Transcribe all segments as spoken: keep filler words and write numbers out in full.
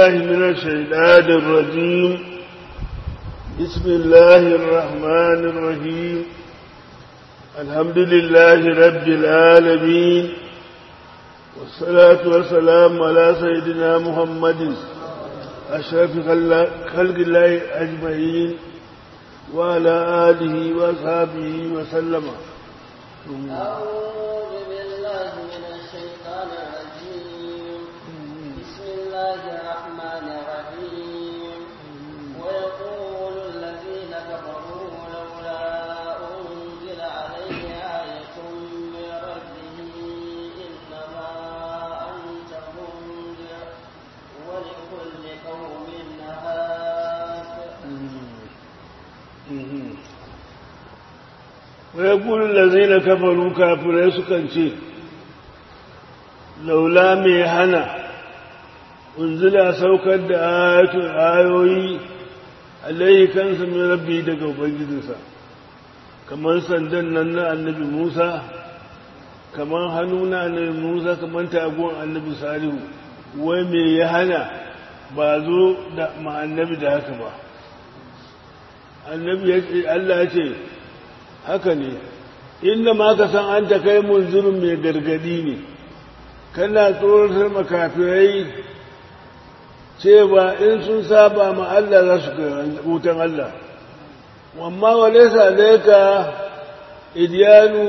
الله من الشيطان الرجيم. بسم الله الرحمن الرحيم. الحمد لله رب العالمين، والصلاة والسلام على سيدنا محمد أشرف خلق الله أجمعين وعلى آله وصحبه وسلم. أعوذ بالله من الشيطان الرجيم. بسم الله الرحمن الرحيم. ويقول الذين كفروا لولا أنزل عليه آية من ربه إنما أنت منذر ولكل قوم هاد. ويقول الذين كفروا كافرين سكنتي لولا مي هنا unzila saukar da ayatun ayoyi alaihi kansa min rabbi daga ubangijinsa, kamar sandan nan na annabi Musa, kamar hannu na annabi Musa, kamar taguwan annabi Salihu. Wai me ya hana ba zo da ma'annabi da haka ba? Annabi Allah ya ce haka ne, inda ma ka san an ta kai munzirin mai gargadi ne, kana tsoratar makafirai cewa in sun saba ma Allah za su ga hutan Allah. Amma wale sa ka idiyanu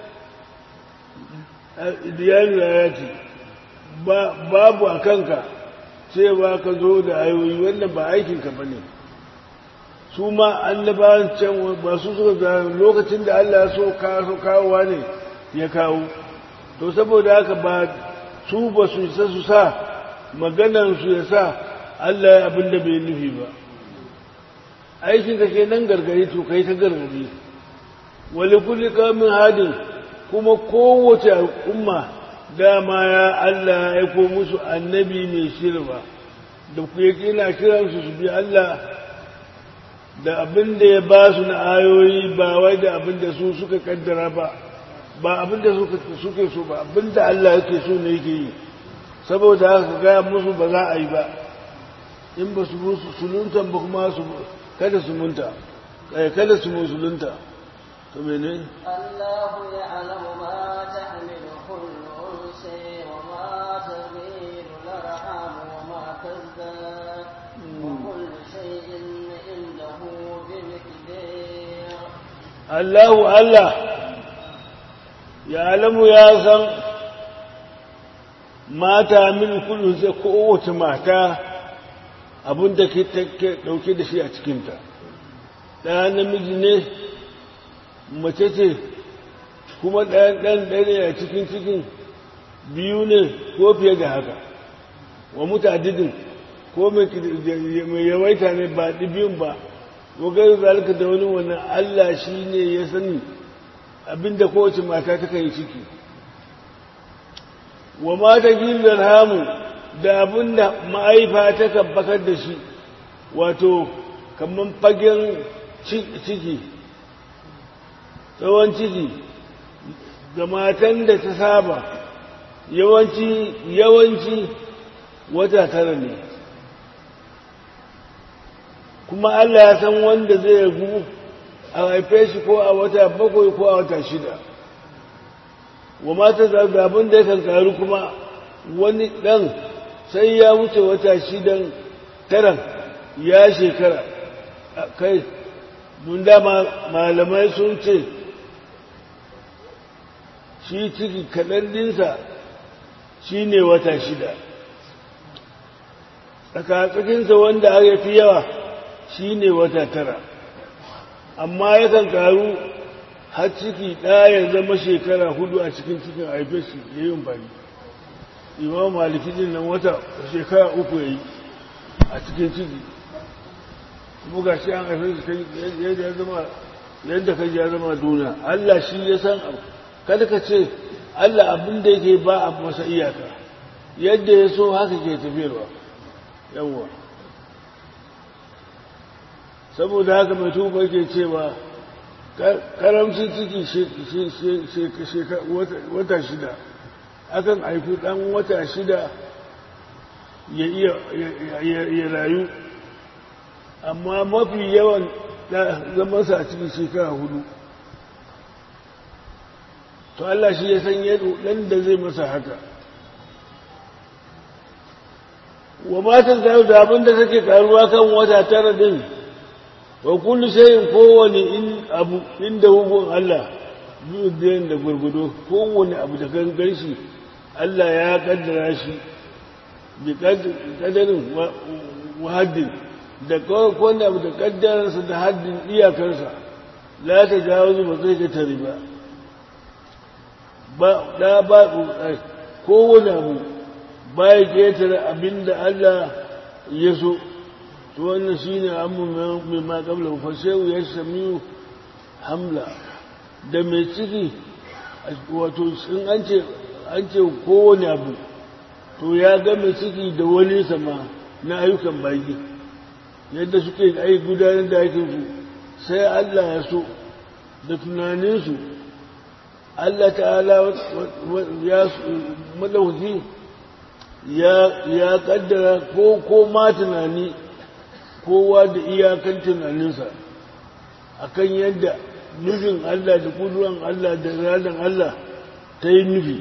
idiyanu ayati babu a kanka cewa ka zo da ayoyi, wannan ba aikinka ba ne. Su ma annabawan can ba su suka ga lokacin da Allah ya so kawowa ne ya kawo. To saboda haka ba su ba su isa su sa maganansu ya sa Allah ya abin da bai nufi ba. Aikin ka ke nan gargari, to kai ta gargari. Wali kulli kamin hadin, kuma kowace al'umma dama ya Allah ya aiko musu annabi mai shirba, da ku yake yana kiransu su bi Allah da abin da ya ba su na ayoyi, ba wai da abin da su suka kaddara ba, ba abin da suke so ba, abin da Allah yake so ne yake yi. Saboda haka gaya musu ba za a yi ba, in ba su musulunta ba kuma su kada su munta, kada su musulunta. To mene? Allahu ya'lamu ma tahmilu kullu unsa wa ma taghiru al-arham wa ma tazdad wa kullu shay'in indahu bi miqdar. Allahu Allah ya'lamu ya san mata min kullu zai kowace mata abin da ke dauke da shi a cikinta. ɗaya namiji ne, mace ce, kuma ɗayan ɗan ɗaya a cikin cikin biyu ne ko fiye da haka. Wa mutadidin ko mai yawaita ne ba biyun ba, wagar zalika da wani wannan Allah shi ne ya sani abinda kowace mata ta yi ciki. Wa mata gilar hamu da abin da ma'aifa ta kabbakar da shi, wato kamar fagen ciki, tsawon ciki, ga matan da ta saba yawanci yawanci wata tara ne. Kuma Allah ya san wanda zai yagu a haife shi ko a wata bakwai ko a wata shida. Wa mata zabin da ya karu kuma wani ɗan sai ya wuce wata shidan taran ya shekara. Kai, mun dama malamai sun ce shi ciki kaɗan dinsa shi ne wata shida, tsakatsakinsa wanda har ya fi yawa shi ne wata tara, amma yakan karu har ciki ɗaya ya zama shekara hudu a cikin cikin haife shi ya yi amfani. Imam Maliki din nan wata shekara uku ya yi a cikin ciki, kuma ga shi an haife shi yadda ya zama yadda kai ya zama duniya. Allah shi ya san abu, kada ka ce Allah abin da yake ba a masa iyaka, yadda ya so haka ke tafiyarwa. Yawwa, saboda haka mai tuba ke cewa karamcin ciki wata shida, akan haifi ɗan wata shida ya iya ya rayu amma mafi yawan zamansa a cikin shekara hudu to Allah shi ya san yadda ɗan da zai masa haka wa matan zayu da abin da take karuwa kan wata tara din wa kullu shay'in kowane in abu inda hukun Allah biyu da gurgudo kowane abu da kan ganshi Allah ya kaddara shi bi kadarin wa haddin da kowane abu da kaddararsa da haddin iyakarsa la ta jawazu ba zai ga tare ba ba da ba kowane abu ba ya ketare abinda Allah ya so to wannan shine amma mai ma kabla fa shehu ya samiyu hamla da mai ciki wato in an ce an ce kowane abu to ya ga mai ciki da wani sama na ayyukan baki yadda suke ai gudanar da aikin su sai Allah ya so da tunaninsu Allah ta'ala ya madauki ya ya kaddara ko ko ma tunani kowa da iyakan tunaninsa akan yadda nufin Allah da kuduran Allah da ranar Allah ta yi nufi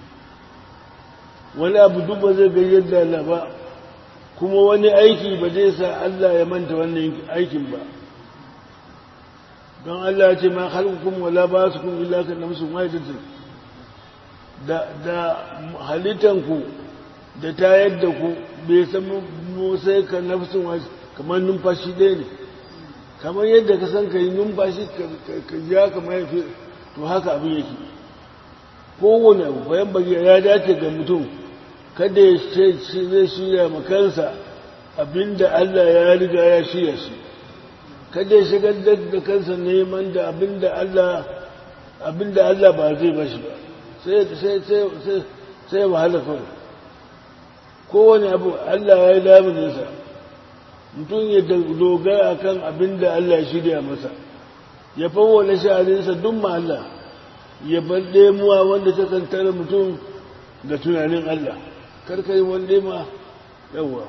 wani abu duk ba zai ga yadda Allah ba kuma wani aiki ba zai sa Allah ya manta wannan aikin ba don Allah ya ce ma halkukum wala ba su kun illa kan namsu maidatin da da halittanku da ta yadda ku bai san mu sai ka nafsin wasu kamar numfashi ɗaya ne kamar yadda ka san ka yi numfashi ka ja kamar yafi to haka abin yake kowane abu bayan bagi ya dace ga mutum kada ya ce zai shirya makansa abinda Allah ya riga ya shirya shi kada ya shigar da kansa neman da abinda Allah abinda Allah ba zai bashi ba sai sai sai sai wahala kawai kowane abu Allah ya yi lamuninsa mutum ya dogara kan abin da Allah ya shirya masa ya fawwala sha'aninsa duk ma Allah ya bar ɗemuwa wanda ta kantara mutum ga tunanin Allah karka yi wanda ma yawa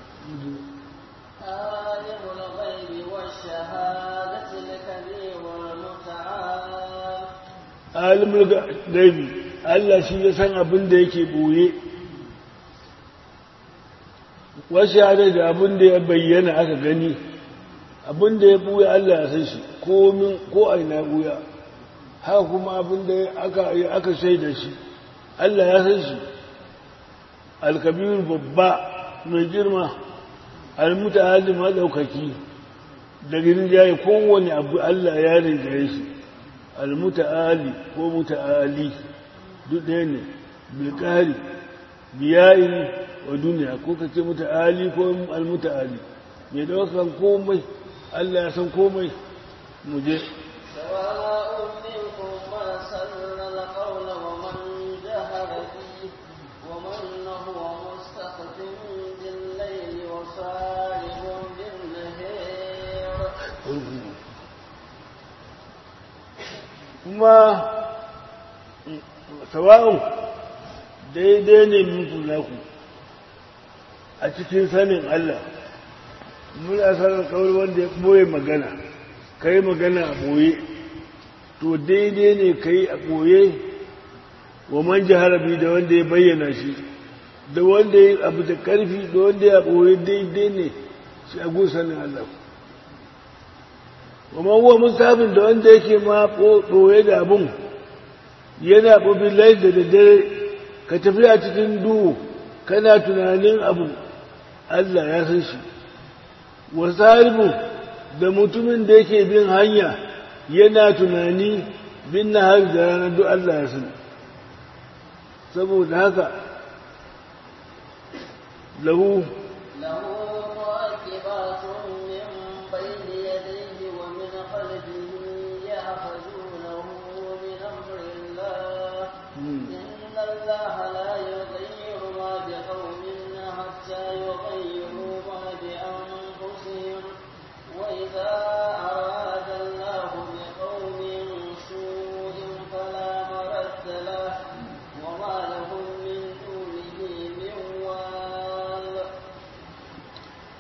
alimul gaibi Allah shi ya san abin da yake boye wasu yare da abin da ya bayyana aka gani abin da ya buya Allah ya san shi ko a ina buya haka kuma abin da aka shaida shi Allah ya san shi alkabiru babba mai girma almuta'allim madaukaki da girin jaye kowane abu Allah ya rinjaye shi almuta'ali ko muta'ali duk ɗaya ne bilkari biyayi wa duniya ko kace muta'ali ko almuta'ali mai daukan komai Allah ya san komai mu je kuma sawa'un daidai ne mutu naku a cikin sanin Allah muna sanar kawai wanda ya ɓoye magana ka yi magana a ɓoye to daidai ne ka yi a ɓoye wa man jiharabi da wanda ya bayyana shi da wanda ya abu da ƙarfi da wanda ya ɓoye daidai ne shi a gun sanin Allah wa man huwa mustafin da wanda yake ma ɓoye da abun yana ɓobin lai da daddare ka tafi a cikin duhu kana tunanin abu Allah ya san shi wasaribu da mutumin da yake bin hanya yana tunani bin nahar da ranar duk Allah ya san saboda haka lahu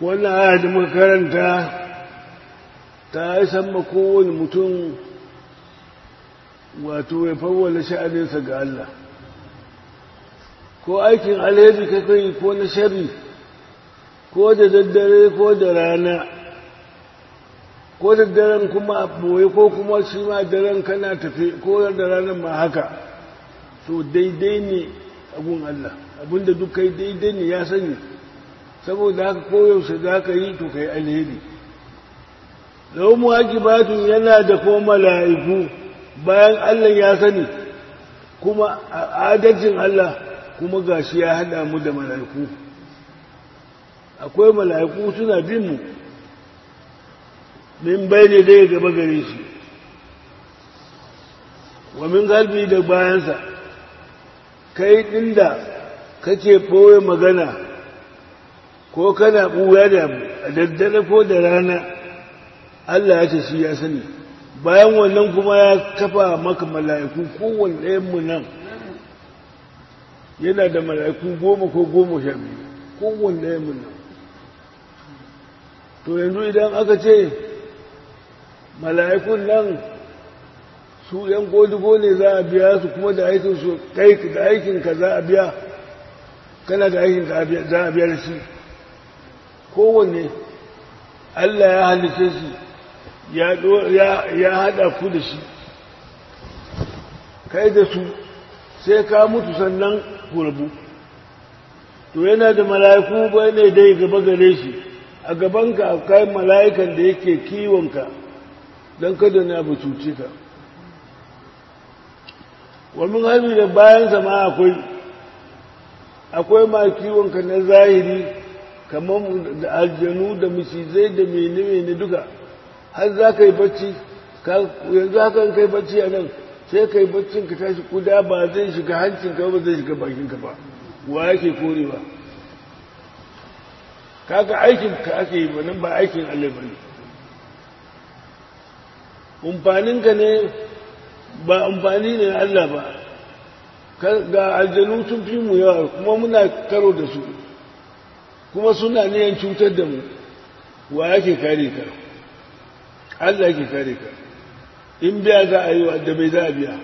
wannan aya da muka karanta ta yi sama kowane mutum wato ya fawwala sha'aninsa ga Allah ko aikin alheri ka kai ko na shari ko da daddare ko da rana ko da daren kuma a ɓoye ko kuma shi ma daren kana tafe ko da ranar ma haka to daidai ne abun Allah abinda duk kai daidai ne ya sani saboda haka koyaushe za ka yi to kai alheri lau muwajibatun yana da ko mala'iku bayan Allah ya sani kuma adalcin Allah kuma gashi ya haɗa mu da mala'iku akwai mala'iku suna bin mu min bai ne dai gaba gare shi wa min galbi da bayansa kai ɗin da kake ɓoye magana ko kana ɓuya da a daddare ko da rana Allah ya ce shi ya sani bayan wannan kuma ya kafa maka mala'iku kowane ɗayan mu nan yana da mala'iku goma ko goma sha biyu kowane ɗayan mu nan to yanzu idan aka ce mala'ikun nan su ‘yan godigo ne za a biya su kuma da aikin su kai da aikin ka za a biya kana da aikin ka za a biya da shi kowanne Allah ya halice shi ya haɗa ku da shi kai da su sai ka mutu sannan ku rabu to yana da mala'iku bai ne dai gaba gare shi a gabanka akwai mala'ikan da yake kiwonka don kada na abu cuce ka wani hannu da bayansa ma akwai akwai ma kiwonka na zahiri kamar da aljanu da misizai da mene-mene duka har za ka yi bacci yanzu haka kai bacci a nan sai ka yi baccin ka tashi kuda ba zai shiga hancinka ba zai shiga bakinka ba wa yake korewa kaga aikin ka ake yi nan ba aikin Allah ba ne umfaninka ne ba amfani ne Allah ba ga aljanu sun fi mu yawa kuma muna karo da su kuma suna niyan cutar da mu wa yake kare ka Allah yake kare ka in biya za a yi wa da bai za a biya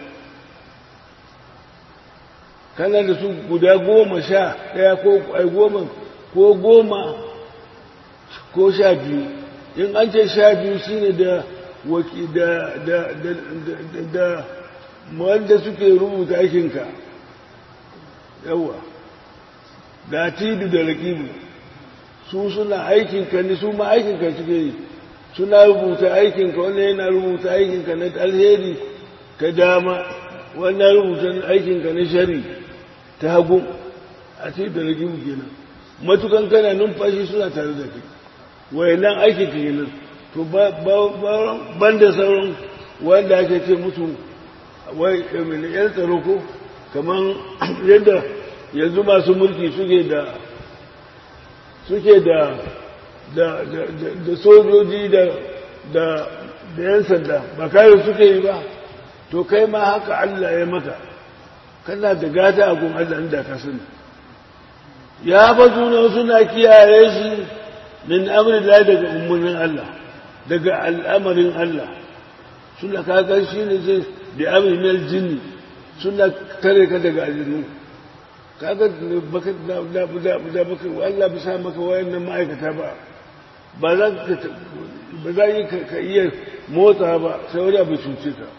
kana da su guda goma sha ɗaya ko goma ko goma ko sha biyu in an ce sha biyu shine da waki da da da da da wanda suke rubuta aikinka yawa da tidu da rakibu su suna aikinka ne su ma aikinka suke yi suna rubuta aikinka wannan yana rubuta aikinka na alheri ta dama wannan rubuta aikinka na shari ta hagu a tidu da rakibu kenan matukan kana numfashi suna tare da kai wayannan aikinka kenan to ban da sauran wanda ake ce musu wai yan tsaro ko kamar yadda yanzu masu mulki suke da suke da da da sojoji da da da yan sanda ba kayo suke yi ba to kai ma haka Allah ya maka kana da gata a gun Allah inda ka sani ya bazuna suna kiyaye shi min amri da daga umurnin Allah daga al'amarin Allah suna kakan shi ne zai da aminar jini suna tare ka daga aljinu kaga baka da baka Allah bisa maka wayannan ma'aikata ba ba za ka ba za ka iya motsa ba sai wani abu cuce ka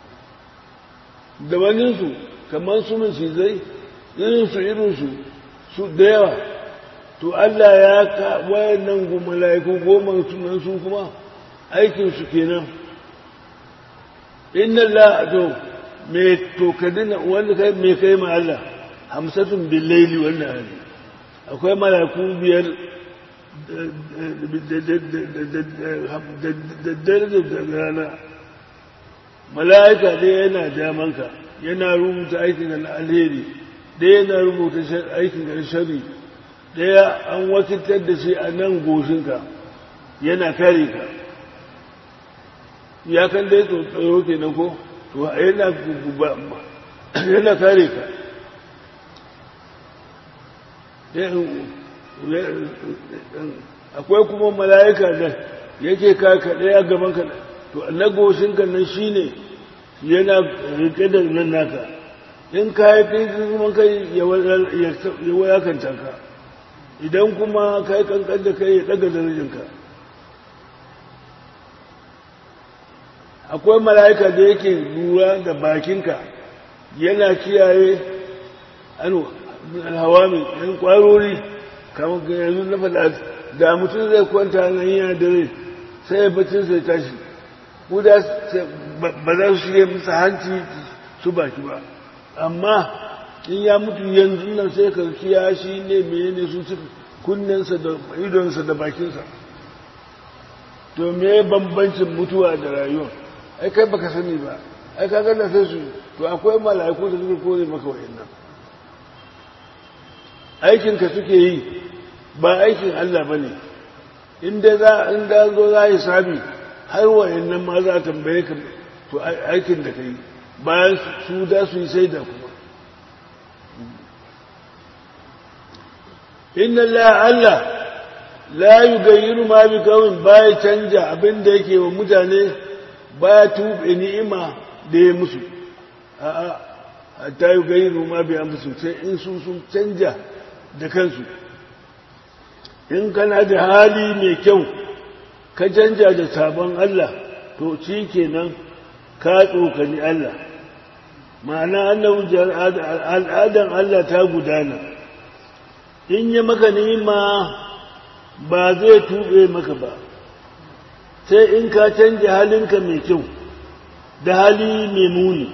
da wani su kamar su mun shi zai irin su irin su su da yawa to Allah ya ka wayannan mala'iku goma sunan su kuma aikinsu kenan inna la to me to kadina wanda kai me kai ma Allah hamsatun bil laili wannan hali akwai malaku biyar da dare da rana mala'ika dai yana damanka yana rubuta aikin alheri dai yana rubuta aikin shari daya an wakiltar da shi a nan goshinka yana kare ka ya kan dai tsoro ke nan ko to yana yana kare ka akwai kuma mala'ika da yake ka kaɗai a gaban ka to na goshinka nan shine yana rike da nan naka in ka yi kai kuma kai ya wayakanta ka idan kuma ka yi kankan da kai ya ɗaga darajinka akwai mala'ika da yake lura da bakinka yana kiyaye alhawami yan kwarori kamar ga yanzu na faɗa da mutum zai kwanta nan yana dare sai ya bacin sai tashi kuda ba za su shirya musa hanci su baki ba amma in ya mutu yanzu nan sai ka kiya shi ne mene ne su ci kunnensa da idonsa da bakinsa to me bambancin mutuwa da rayuwa ai kai baka sani ba ai ka gana sai su to akwai mala'iku da suke kore maka wa'annan aikin ka suke yi ba aikin Allah bane inda za inda zo za yi sabi har wa'annan ma za a tambaye ka to aikin da kai bayan su da su yi sai da kuma inna la Allah la yugayyiru ma bi qawmin baya canja abin da yake wa mutane baya tube ni'ima da ya musu a'a hatta yugayyiru ma bi anfusihim sai in su sun canja da kansu in kana da hali mai kyau ka canja da sabon Allah to shi kenan ka tsokani Allah ma'ana annahu al'adan Allah ta gudana in ya maka ni'ima ba zai tube maka ba sai in ka canja halinka mai kyau da hali mai muni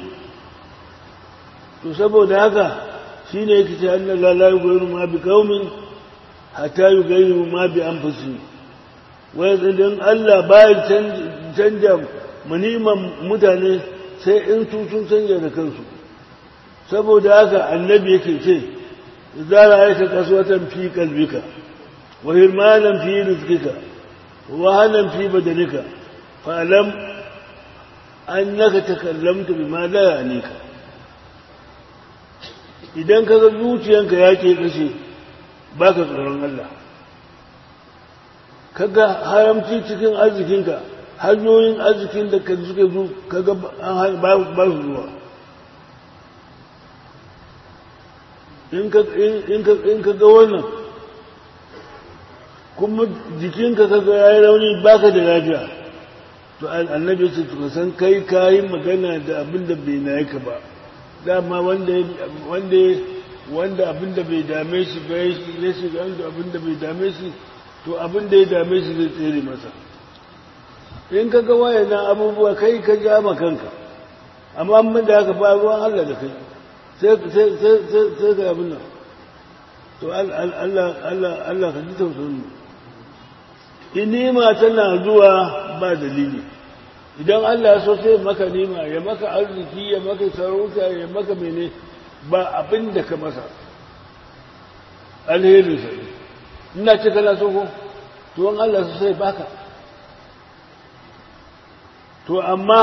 to saboda haka shine yake ce annahu la yughayyiru ma bi qaumin hatta yughayyiru ma bi anfusihim wai idan Allah baya canja maniman mutane sai in su sun canja da kansu saboda haka annabi yake ce idza ra'aita qaswatan fi qalbika wa hirmanan fi rizqika wa hanan fi badanika fa'lam annaka takallamta bima la ya'nika idan kaga zuciyanka yake kashe baka tsoron Allah kaga haramci cikin arzikinka hanyoyin arzikin da ka suke zo kaga ba su zuwa in ka ga wannan kuma jikinka kaga ya yi rauni baka da lafiya to annabi ce to san kai kayi magana da abin da bai na yaka ba dama wanda wanda wanda abin da bai dame shi ba ya shiga abin da bai dame shi to abin da ya dame shi zai tsere masa in ka ga wayannan abubuwa kai ka ja ma kanka amma mun da haka ba ruwan Allah da kai sai sai sai sai ka abin nan to Allah Allah Allah ka ji tausayin mu inima tana zuwa ba dalili idan Allah ya so sai maka nima ya maka arziki ya maka sarauta ya maka mene ba abin da ka masa alheri sai ina ce kana so ko to an Allah so sai baka to amma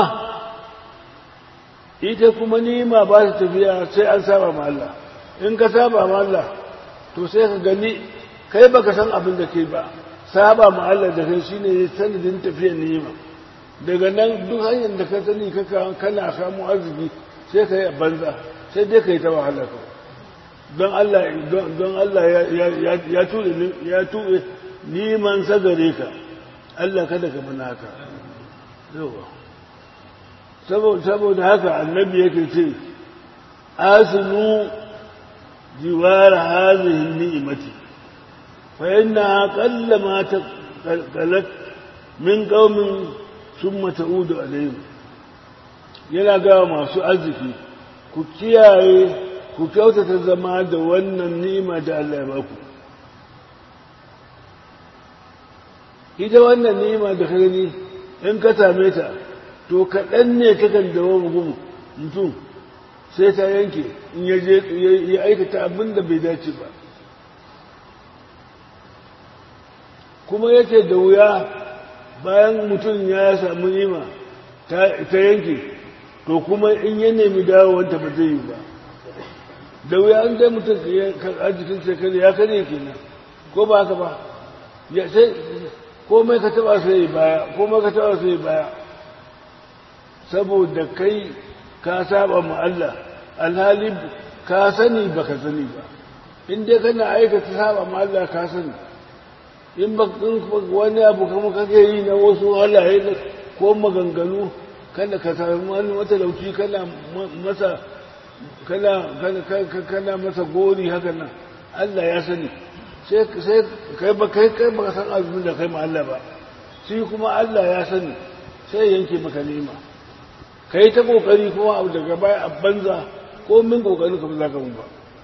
ita kuma nima ba ta tafiya sai an saba ma Allah in ka saba ma Allah to sai ka gani kai baka san abin da kai ba saba ma Allah da kai shine sanadin tafiyar nima daga nan duk hanyar da ka sani kaka kana samu arziki sai ka yi banza sai dai ka yi ta wahala ka don Allah don Allah ya ya tuɗe ya tuɗe niman sagare ka Allah kada ka mana haka yawa saboda haka annabi yake ce asinu jiwar hazihi ni'imati fa inna qalla ma taqalat min qaumin summa ta'udu alayhim yana ga masu arziki ku kiyaye ku kyautata zama da wannan ni'ima da Allah ya baku ita wannan ni'ima da ka gani in ka same ta to kaɗan ne takan dawo mutum mutum sai ta yanke in ya je ya aikata abin da bai dace ba kuma yake da wuya bayan mutum ya samu nima ta yanke to kuma in ya nemi dawowanta ba zai yi ba da wuya an dai mutum arzikin sai kare ya kare kenan ko ba haka ba ya sai komai ka taba sai baya komai ka taba sai baya saboda kai ka saba ma Allah alhali ka sani baka sani ba in dai kana aikata saba ma Allah ka sani in ba wani abu kuma kake yi na wasu halaye ko maganganu kada ka samu wani matalauci kana masa kana kana masa gori haka nan Allah ya sani sai sai kai ba kai kai ba san abin da kai ma Allah ba shi kuma Allah ya sani sai yanke maka nima kai ta kokari kuma abu daga baya a banza ko min kokari ka ba za ka mun ba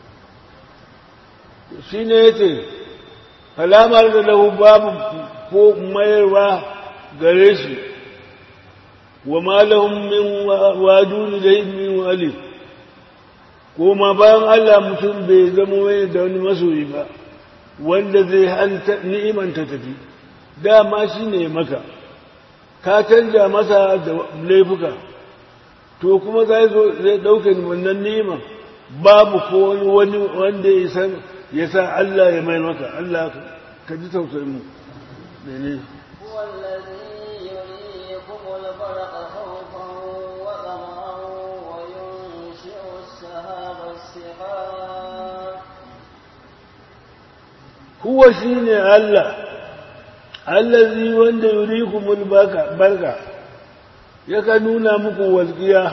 shine yace falamar da lahu babu ko mayarwa gare shi wa ma lahum min waduni da min wali ko ma bayan Allah mutum bai zama wani da wani masoyi ba wanda zai hanta ni'iman ta tafi dama shine maka ka canja masa da laifuka to kuma zai zo zai dauke wannan ni'iman babu ko wani wanda ya san ya sa Allah ya mai maka Allah ka ji tausayin mu mene هو الذي يريكم البرق خوفا وطمعا وينشئ السحاب السحاب هو shine Allah allazi wanda yurikumul barka barka yaka nuna muku walqiya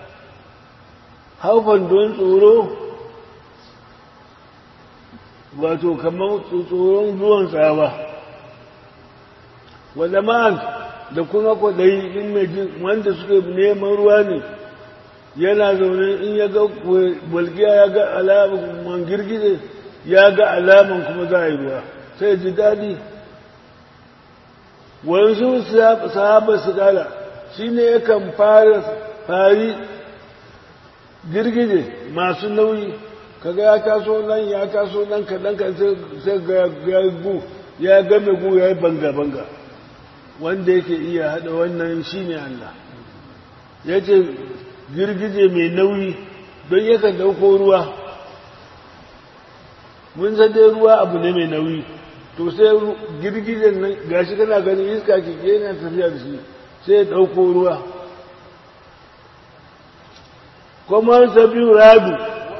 haufan don tsoro wato kamar tsoron ruwan tsawa wanda ma'an da kuma kwaɗayi in mai jin wanda suke neman ruwa ne yana zaune in ya ga walƙiya ya ga alaman girgize ya ga alaman kuma za a yi ruwa sai ji daɗi wanzu sahaba su kala shi ne yakan fara fari girgije masu nauyi kaga ya taso nan ya taso nan kaɗan kan sai ga gu ya game gu ya yi banga-banga wanda yake iya haɗa wannan shi ne Allah ya ce girgije mai nauyi don yakan ɗauko ruwa mun san dai ruwa abu ne mai nauyi to sai girgijen nan gashi kana ganin iska ke yana tafiya da shi sai ya ɗauko ruwa kuma sabi radu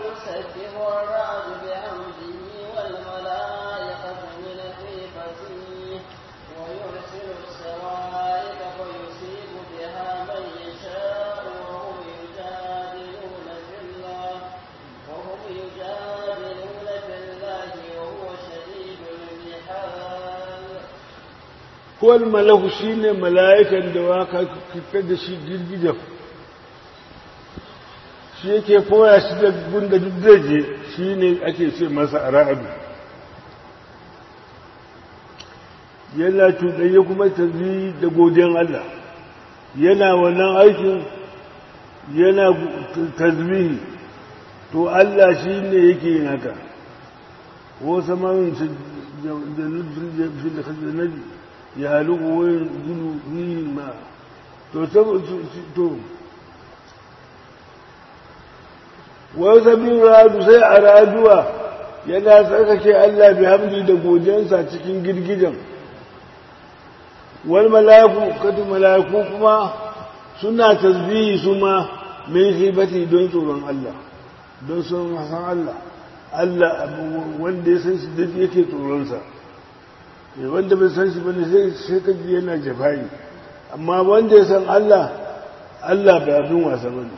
kowal malahu shi ne mala'ikan da waka fitar da shi girgijar shi yake koya shi da gunda duk je shi ne ake ce masa a ra'adu yana cuɗanye kuma ta zi da godiyan Allah yana wannan aikin yana tazmihi to Allah shi ne yake yin haka wasu mamin da nufin da kasar nabi ya halugu wani zulu fiye ma to to wani sabbin radu sai a raduwa yana tsarkake Allah bi hamdi da godiyansa cikin girgijan wani mala'iku katu mala'iku kuma suna tasbihi su ma min hibati don tsoron Allah don sun san Allah Allah wanda ya san shi duk yake tsoronsa wanda bai san shi bane sai sai kaji yana jafayi amma wanda ya san Allah Allah bai abin wasa bane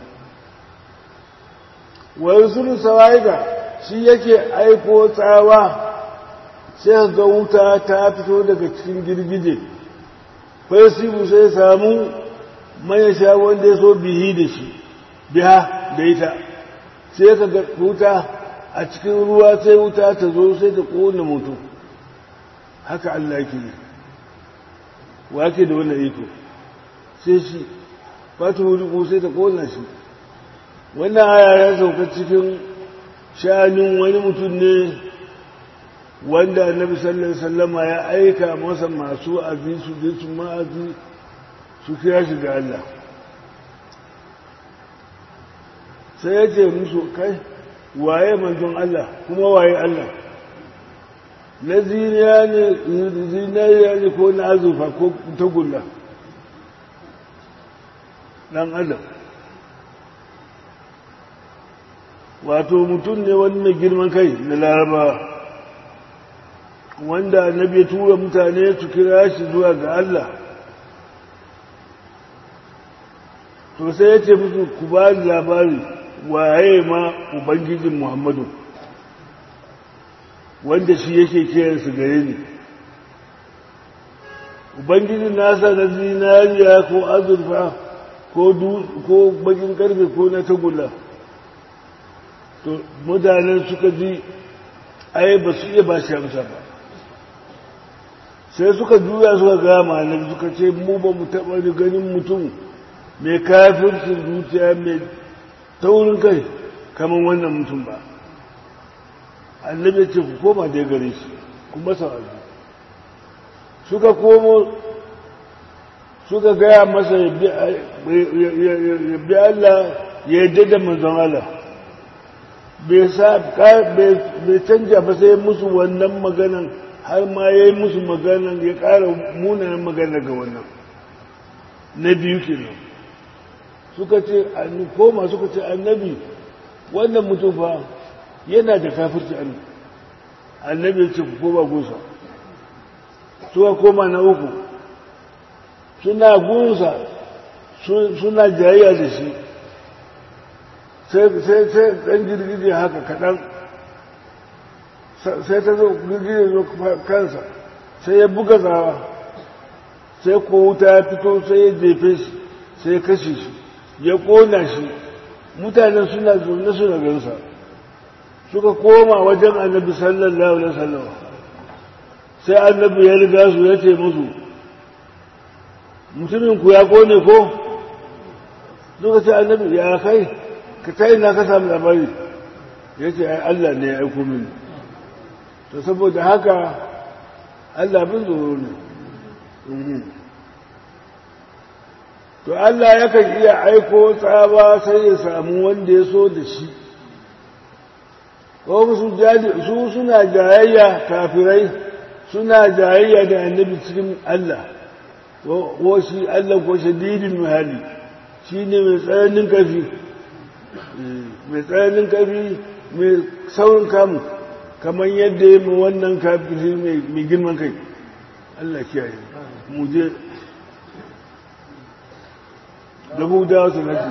wa yusulu sawaida shi yake aiko tsawa sai ga wuta ta fito daga cikin girgije fa yasibu sai samu mai sha wanda ya so bihi da shi biha da ita sai ka ga wuta a cikin ruwa sai wuta ta zo sai ta kona mutum haka Allah yake yi wake da wannan iko sai shi fatu wuri sai ta kona shi wannan aya ya sauka cikin sha'anin wani mutum ne wanda annabi sallallahu alaihi wasallama ya aika masa masu azi su je su ma'azi su kira shi ga Allah sai ya ce musu kai waye manzon Allah kuma waye Allah na zinariya ne ko na azurfa ko tagulla ɗan adam wato mutum ne wani mai girman kai na larabawa wanda annabi ya tura mutane su kira shi zuwa ga Allah to sai ya ce musu ku ba labari waye ma ubangijin Muhammadu wanda shi yake kiransu gare ni ubangijin nasa na zinariya ko azurfa ko bakin karfe ko na tagulla to mutanen suka ji ai ba su iya ba shi amsa ba sai suka juya suka gama na suka ce mu ba mu taɓa da ganin mutum mai kafircin zuciya mai taurin kai kamar wannan mutum ba annabi ya ce ku koma da gare shi kuma sa'adu suka komo suka gaya masa ya bi Allah ya yadda da manzon Allah bai canja ba sai musu wannan maganan har ma ya yi musu maganan ya ƙara munanan magana ga wannan na biyu kenan suka ce koma suka ce annabi wannan mutum fa yana da kafirci annabi ya ce ku koma gunsa suka koma na uku suna gunsa suna jayayya da shi sai ɗan girgije haka kaɗan sai ta zo girgije zo kansa sai ya buga tsawa sai ko wuta ya fito sai ya jefe shi sai ya kashe shi ya ƙona shi mutanen suna zaune suna gansa suka koma wajen annabi sallallahu alaihi wasallam sai annabi ya riga su ya ce musu mutumin ku ya kone ko suka ce annabi ya kai ka ta ina ka samu labari ya ce ai Allah ne ya aiko mini to saboda haka Allah bin tsoro ne to Allah yakan iya aiko tsaba sai ya samu wanda ya so da shi ko su suna jayayya kafirai suna jayayya da annabi cikin Allah ko shi Allah ko shadidin muhali shi ne mai tsananin kafi mai tsananin kafi mai saurin kamu kamar yadda ya mu wannan kafiri mai girman kai Allah kiyaye mu je da mu dawo su nake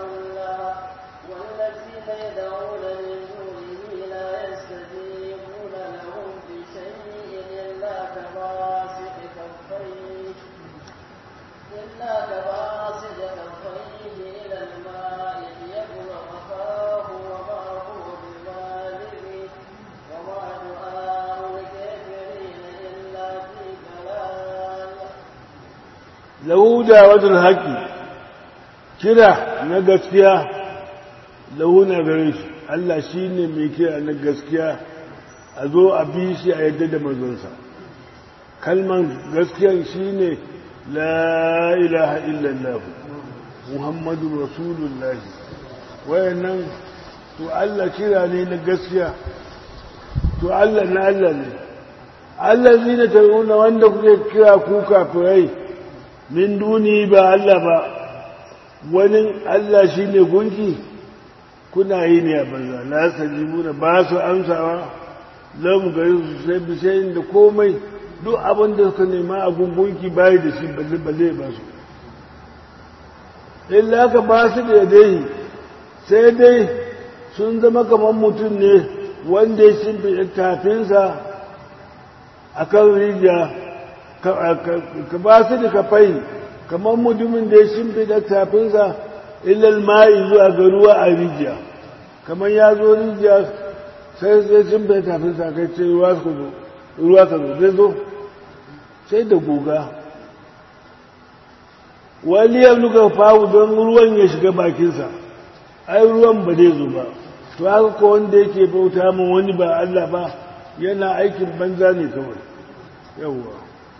lahu dawatul haqqi kira na gaskiya lahu na gare shi Allah shine mai kira na gaskiya a zo a bi shi a yadda da manzonsa kalman gaskiyan shine la ilaha illallah muhammadur rasulullah wayannan to Allah kira ne na gaskiya to Allah na Allah ne allazina taruna wanda kuke kira ku kafirai min duni ba Allah ba wani Allah shi ne gunki kuna yi ne a banza la sajibu da ba su amsawa lamu gari su sai bishayin da komai duk abin da suka nema a gungunki bayi da shi balle balle ba su illa ka ba su da dai sai dai sun zama kamar mutum ne wanda ya shimfiɗa tafinsa a kan rijiya ka ba su da kafai kamar mutumin da ya shimfiɗa tafinsa ilal ma'i zuwa ga ruwa a rijiya kamar ya zo rijiya sai zai shimfiɗa tafinsa kai ce ruwa ka zo ruwa ka zo zai zo sai da goga wani ya nuka fawo don ruwan ya shiga bakinsa ai ruwan ba zai zo ba to haka ko wanda yake bauta min wani ba Allah ba yana aikin banza ne kawai yawwa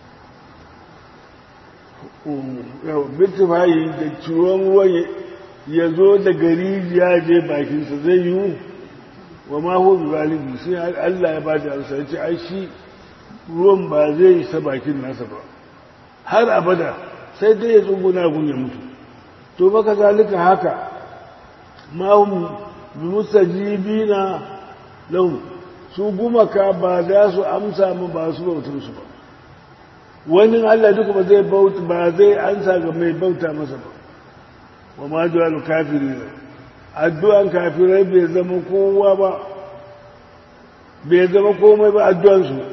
bittifayi da ciwon ruwan ya zo da gari ya je bakinsa zai yi wa ma hu bi galibi sai Allah ya ba da amsa ya ce ai shi ruwan ba zai isa bakin nasa ba har abada sai dai ya tsunguna gun ya mutu to baka zalika haka ma hum bi mustajibina lahum su gumaka ba za su amsa mu ba su bautar su ba wani Allah duka ba zai bauta ba zai ansa ga mai bauta masa ba wa ma du'al kafirin addu'an kafirai bai zama kowa ba bai zama komai ba addu'an su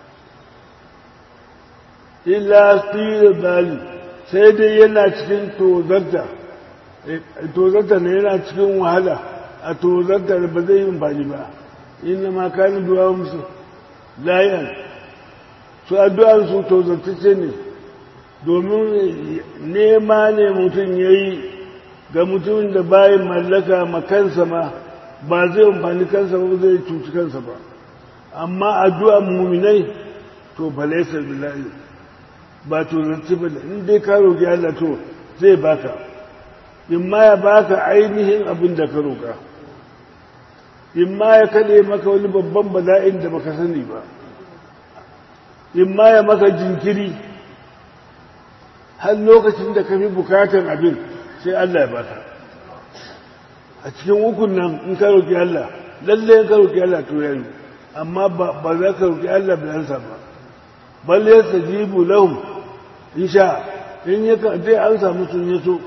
illa qila bali sai dai yana cikin tozarta tozarta ne yana cikin wahala a tozarta da ba zai yi amfani ba inna ma kana du'a musu layan su addu'an su tozartace ne domin nema ne mutum ya yi ga mutumin da bayan mallaka makansa ma ba zai amfani kansa ba zai cuci kansa ba amma addu'an muminai to falaisa billahi ba tozarci ba da in dai ka roƙi Allah to zai baka in ma ya baka ainihin abin da ka roƙa in ma ya kaɗe maka wani babban bala'in da baka sani ba in ma ya maka jinkiri har lokacin da ka fi bukatan abin sai Allah ya baka a cikin ukun nan in ka roƙi Allah lalle in ka roƙi Allah to yayi amma ba za ka roƙi Allah bayansa ba bal yastajibu lahum insha in ya dai an samu sun yaso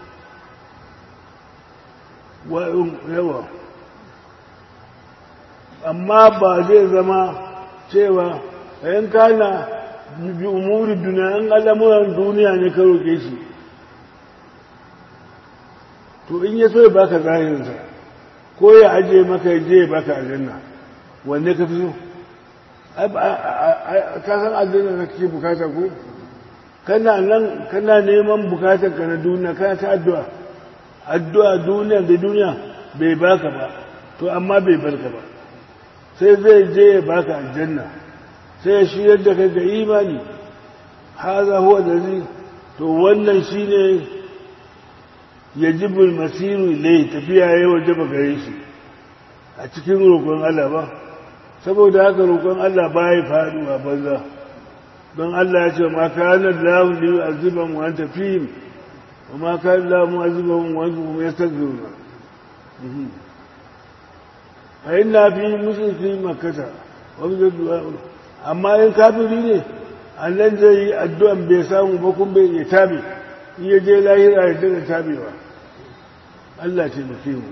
wa yawa amma ba zai zama cewa yan kana bi umuri duniya an al'amuran duniya ne ka roƙe shi to in ya so ya baka zahirinsa ko ya ajiye maka ya je ya baka aljanna wanne ka fi so ka san aljanna da kake bukata ko kana nan kana neman bukatar ka na duniya kana ta addu'a addu'a duniya da duniya bai baka ba to amma bai barka ba sai zai je ya baka aljanna sai ya shiyar da kai ga imani haza huwa da to wannan shine yajibul masiru ilai tafiya yayi wajaba gare shi a cikin roƙon Allah ba saboda haka roƙon Allah baya faduwa banza don Allah ya ce ma kana lahu li yu'aziban wa anta fihim wa ma kana lahu mu'aziban wa hum yastaghfiruna fa inna fi muslimin makkata wa du'a amma in kafiri ne Allah zai yi addu'an bai samu ba kun bai ya tabe in ya je lahira ya dinga tabewa Allah ya taimake mu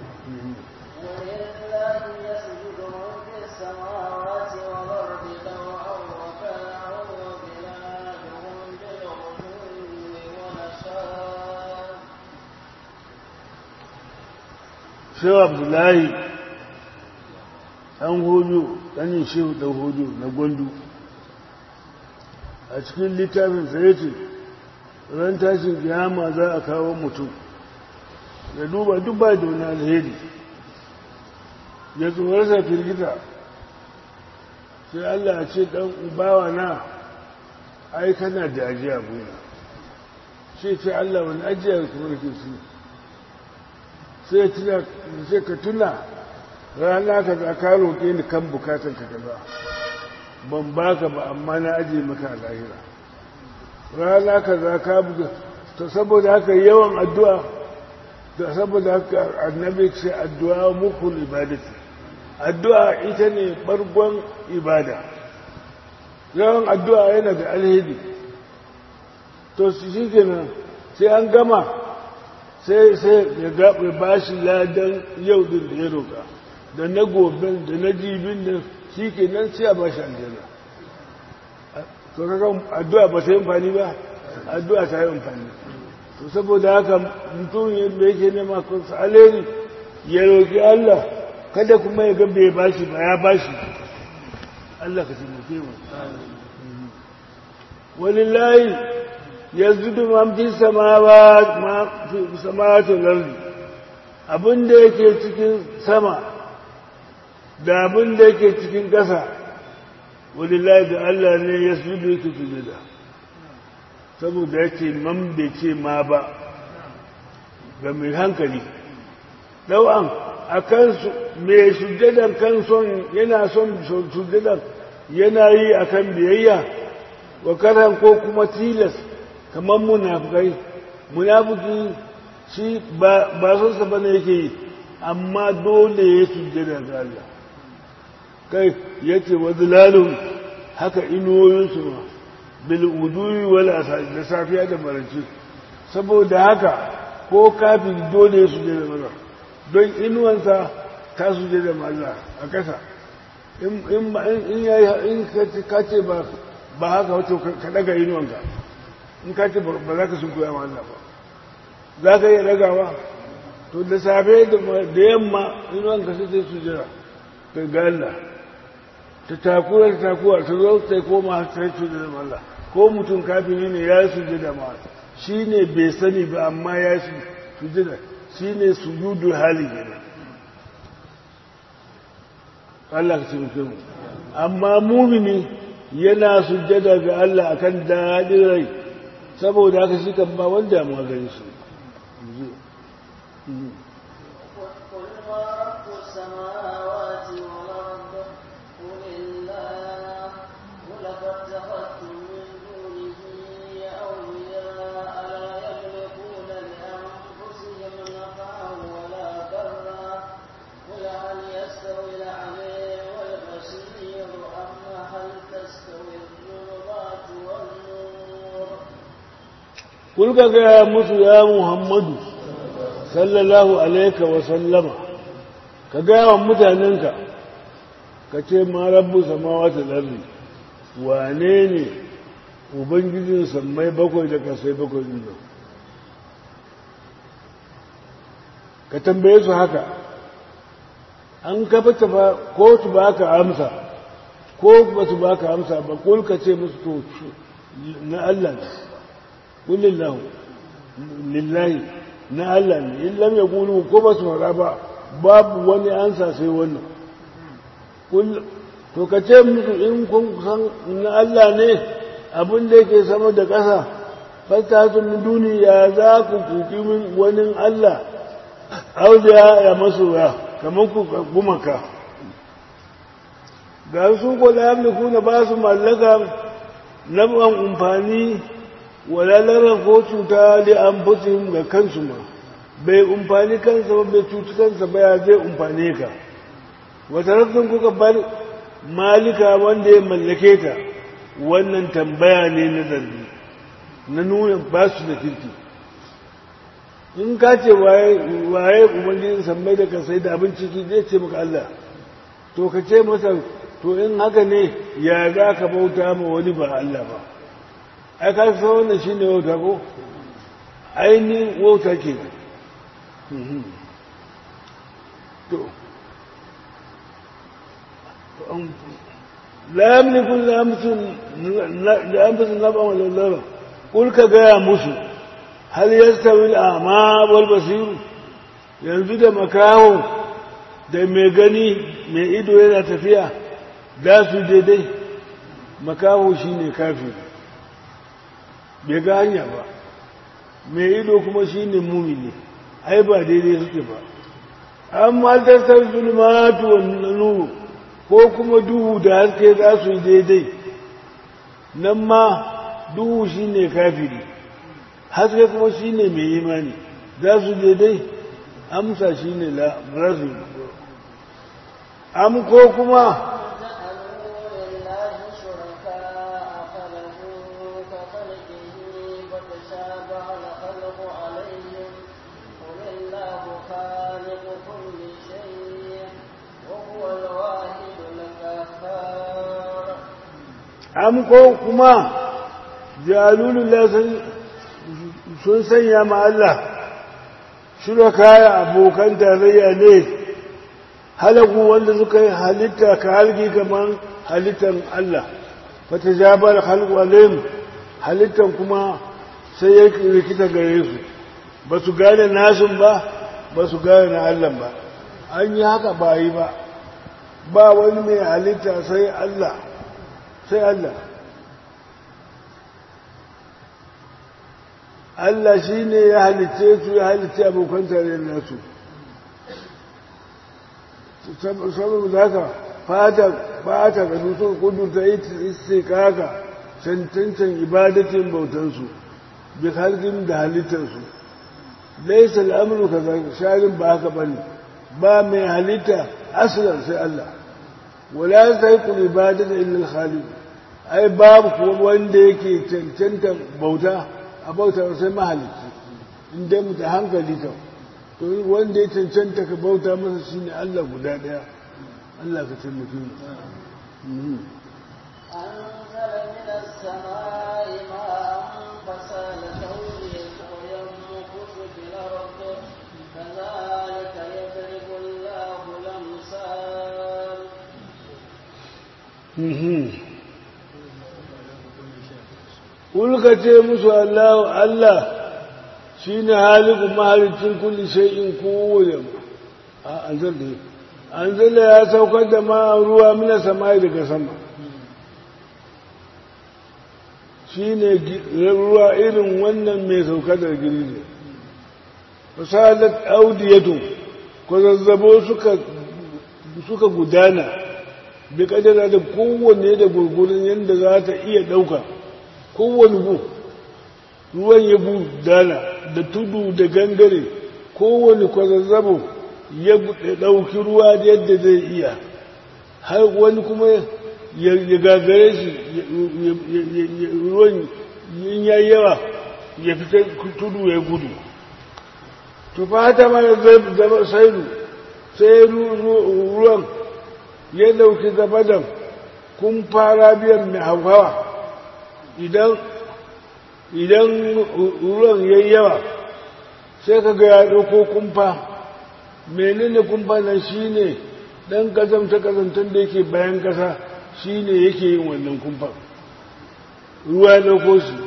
shehu abdullahi ɗan hudu ɗanin shehu ɗan hudu na gwandu a cikin littafin sai ce ran tashin kiyama za a kawo mutum ya duba duk ba da wani alheri ya tsorarsa firgita sai Allah ya ce ɗan ubawa na ai kana da ajiya gona sai ce Allah wani ajiyar kuma ke su sai tuna sai ka tuna rana ka za ka roƙe ni kan bukatan ka kaza ban baka ba amma na aje maka a lahira rana ka za ka buga to saboda haka yawan addu'a da saboda haka annabi ce addu'a mukul ibadati addu'a ita ne bargon ibada yawan addu'a yana da alheri to shi kenan sai an gama sai sai ya gaɓe ba shi ladan yau din da ya roƙa da na gobin da na jibin da shi ke nan sai a ba shi aljanna to kaga addu'a ba ta yi amfani ba addu'a ta yi amfani to saboda haka mutum yadda yake nema kansa alheri ya roƙi Allah kada kuma ya ga bai ba shi ba ya ba shi Allah ka taimake mu walillahi yazdu man fi samawati ma fi samawati wal abin da yake cikin sama da abin da yake cikin ƙasa walillahi da Allah ne yazdu yake sujada saboda yake man bai ce ma ba ga mai hankali dau'an akan mai sujadan kan son yana son sujadan yana yi akan biyayya wa karan ko kuma tilas kamar munafukai munafiki shi ba son sa bane yake yi amma dole ya sujjada ga Allah kai yace wa zilalun haka inuwoyin su ma bil udui wal asal da safiya da maranci saboda haka ko kafin dole ya sujjada ga Allah don inuwansa ta sujjada ga Allah a kasa in in in yayi in ka ce ba ba haka wato ka daga inuwanka in ka ce ba za ka sun koya ma Allah ba za ka yi ragawa to da safe da yamma inuwanka sai sai sujjada ta ga Allah ta takura ta takura ta zo ta koma sai sujjada ma Allah ko mutum kafin ne ya sujjada ma shi ne bai sani ba amma ya sujjada shi ne sujudul hali ne Allah ka ce mu amma mumini yana sujjada ga Allah akan daɗin rai saboda haka shi kan ba wanda mu gani shi kulka gaya musu ya muhammadu sallallahu alaika wa sallama ka gaya wa mutanenka ka ce ma rabbu samawati lardi wane ne ubangijin sammai bakwai da kasai bakwai din nan ka tambaye su haka an kafa tafa ko su baka amsa ko ba su baka amsa ba kulka ce musu to na Allah ne قل الله لله na Allah ne in lam yaqulu ko ba su fara ba babu wani ansa sai wannan kul to kace musu in kun san na Allah ne abin da yake sama da ƙasa fata min duniya za ku kuki min wani Allah auda ya masoya kamar ku gumaka ga su ko da yamlikuna ba su mallaka naban umfani wala larar ko cuta da an fusim ga kansu ma bai umfani kansa ba bai cuci kansa ba ya zai umfane ka wata rafin kuka bar malika wanda ya mallake ta wannan tambaya ne na zargi na nuna ba su da kirki in ka ce waye ubangijin sammai da kasai da abin ciki zai ce maka Allah to ka ce masa to in haka ne ya za ka bauta ma wani ba Allah ba ai ka san wannan shine wauta ko ainihin wauta ke to la yamliku la amsun naba wal lara kul ka gaya musu hal yastawi al a'ma wal basir yanzu da makaho da mai gani mai ido yana tafiya da su daidai makaho shine kafiri bai ga hanya ba mai ido kuma shi ne mumini ai ba daidai suke ba amma tasar zulmatu wannan nuru ko kuma duhu da haske za su yi daidai nan ma duhu shi ne kafiri haske kuma shi ne mai imani za su daidai amsa shi ne rasu am ko kuma am ko kuma jalulullah sun sanya ma Allah shuraka abokan tarayya ne halaku wanda suka yi halitta ka halki kamar halittan Allah fata jabar halku alayhim halittan kuma sai ya rikita gare su ba su gane nasun ba ba su gane na Allah ba an yi haka ba yi ba ba wani mai halitta sai Allah sai Allah Allah shi ne ya halitte su ya halitte abokan tarayyar nasu saboda haka fata fata ga su kudurta istiqaqa cancancan ibadatin bautansu bi halin da halittarsu laisa al'amuru ka sharin ba haka bane ba mai halitta asalan sai Allah wala sai ku ibadata illa al-khaliq ai babu kuma wanda yake cancantan bauta a bauta sai mahalicci inda mu da hankali kan to wanda ya cancanta ka bauta masa shine Allah guda daya Allah ka taimake mu أنزل من السماء ماء فسالت أودية وينبت في الأرض كذلك يضرب الله الأمثال. قل كتير مسوى الله الله شين هالك مهلك كل شيء كول أنزل ده أنزل يا سوكد ما روى من السماء لك سما shi ne ruwa irin wannan mai sauka da girgije fasalat audiyatu ko zazzabo suka suka gudana da kadara da kowanne da gurgurin yadda za ta iya ɗauka kowanne gu ruwan ya gudana da tudu da gangare kowanne kwazazzabo ya ɗauki ruwa da yadda zai iya har wani kuma ya gagare shi ruwan yin ya yawa ya fita tudu ya gudu to fata mana zama saidu sai ruwan ya dauki zabadan kun fara biyan mai hauhawa idan idan ruwan ya yawa sai ka ga ya dauko kumfa menene kumfa nan shine dan kazamta kazantar da yake bayan kasa shi ne yake yin wannan kumfan ruwa ya ɗauko shi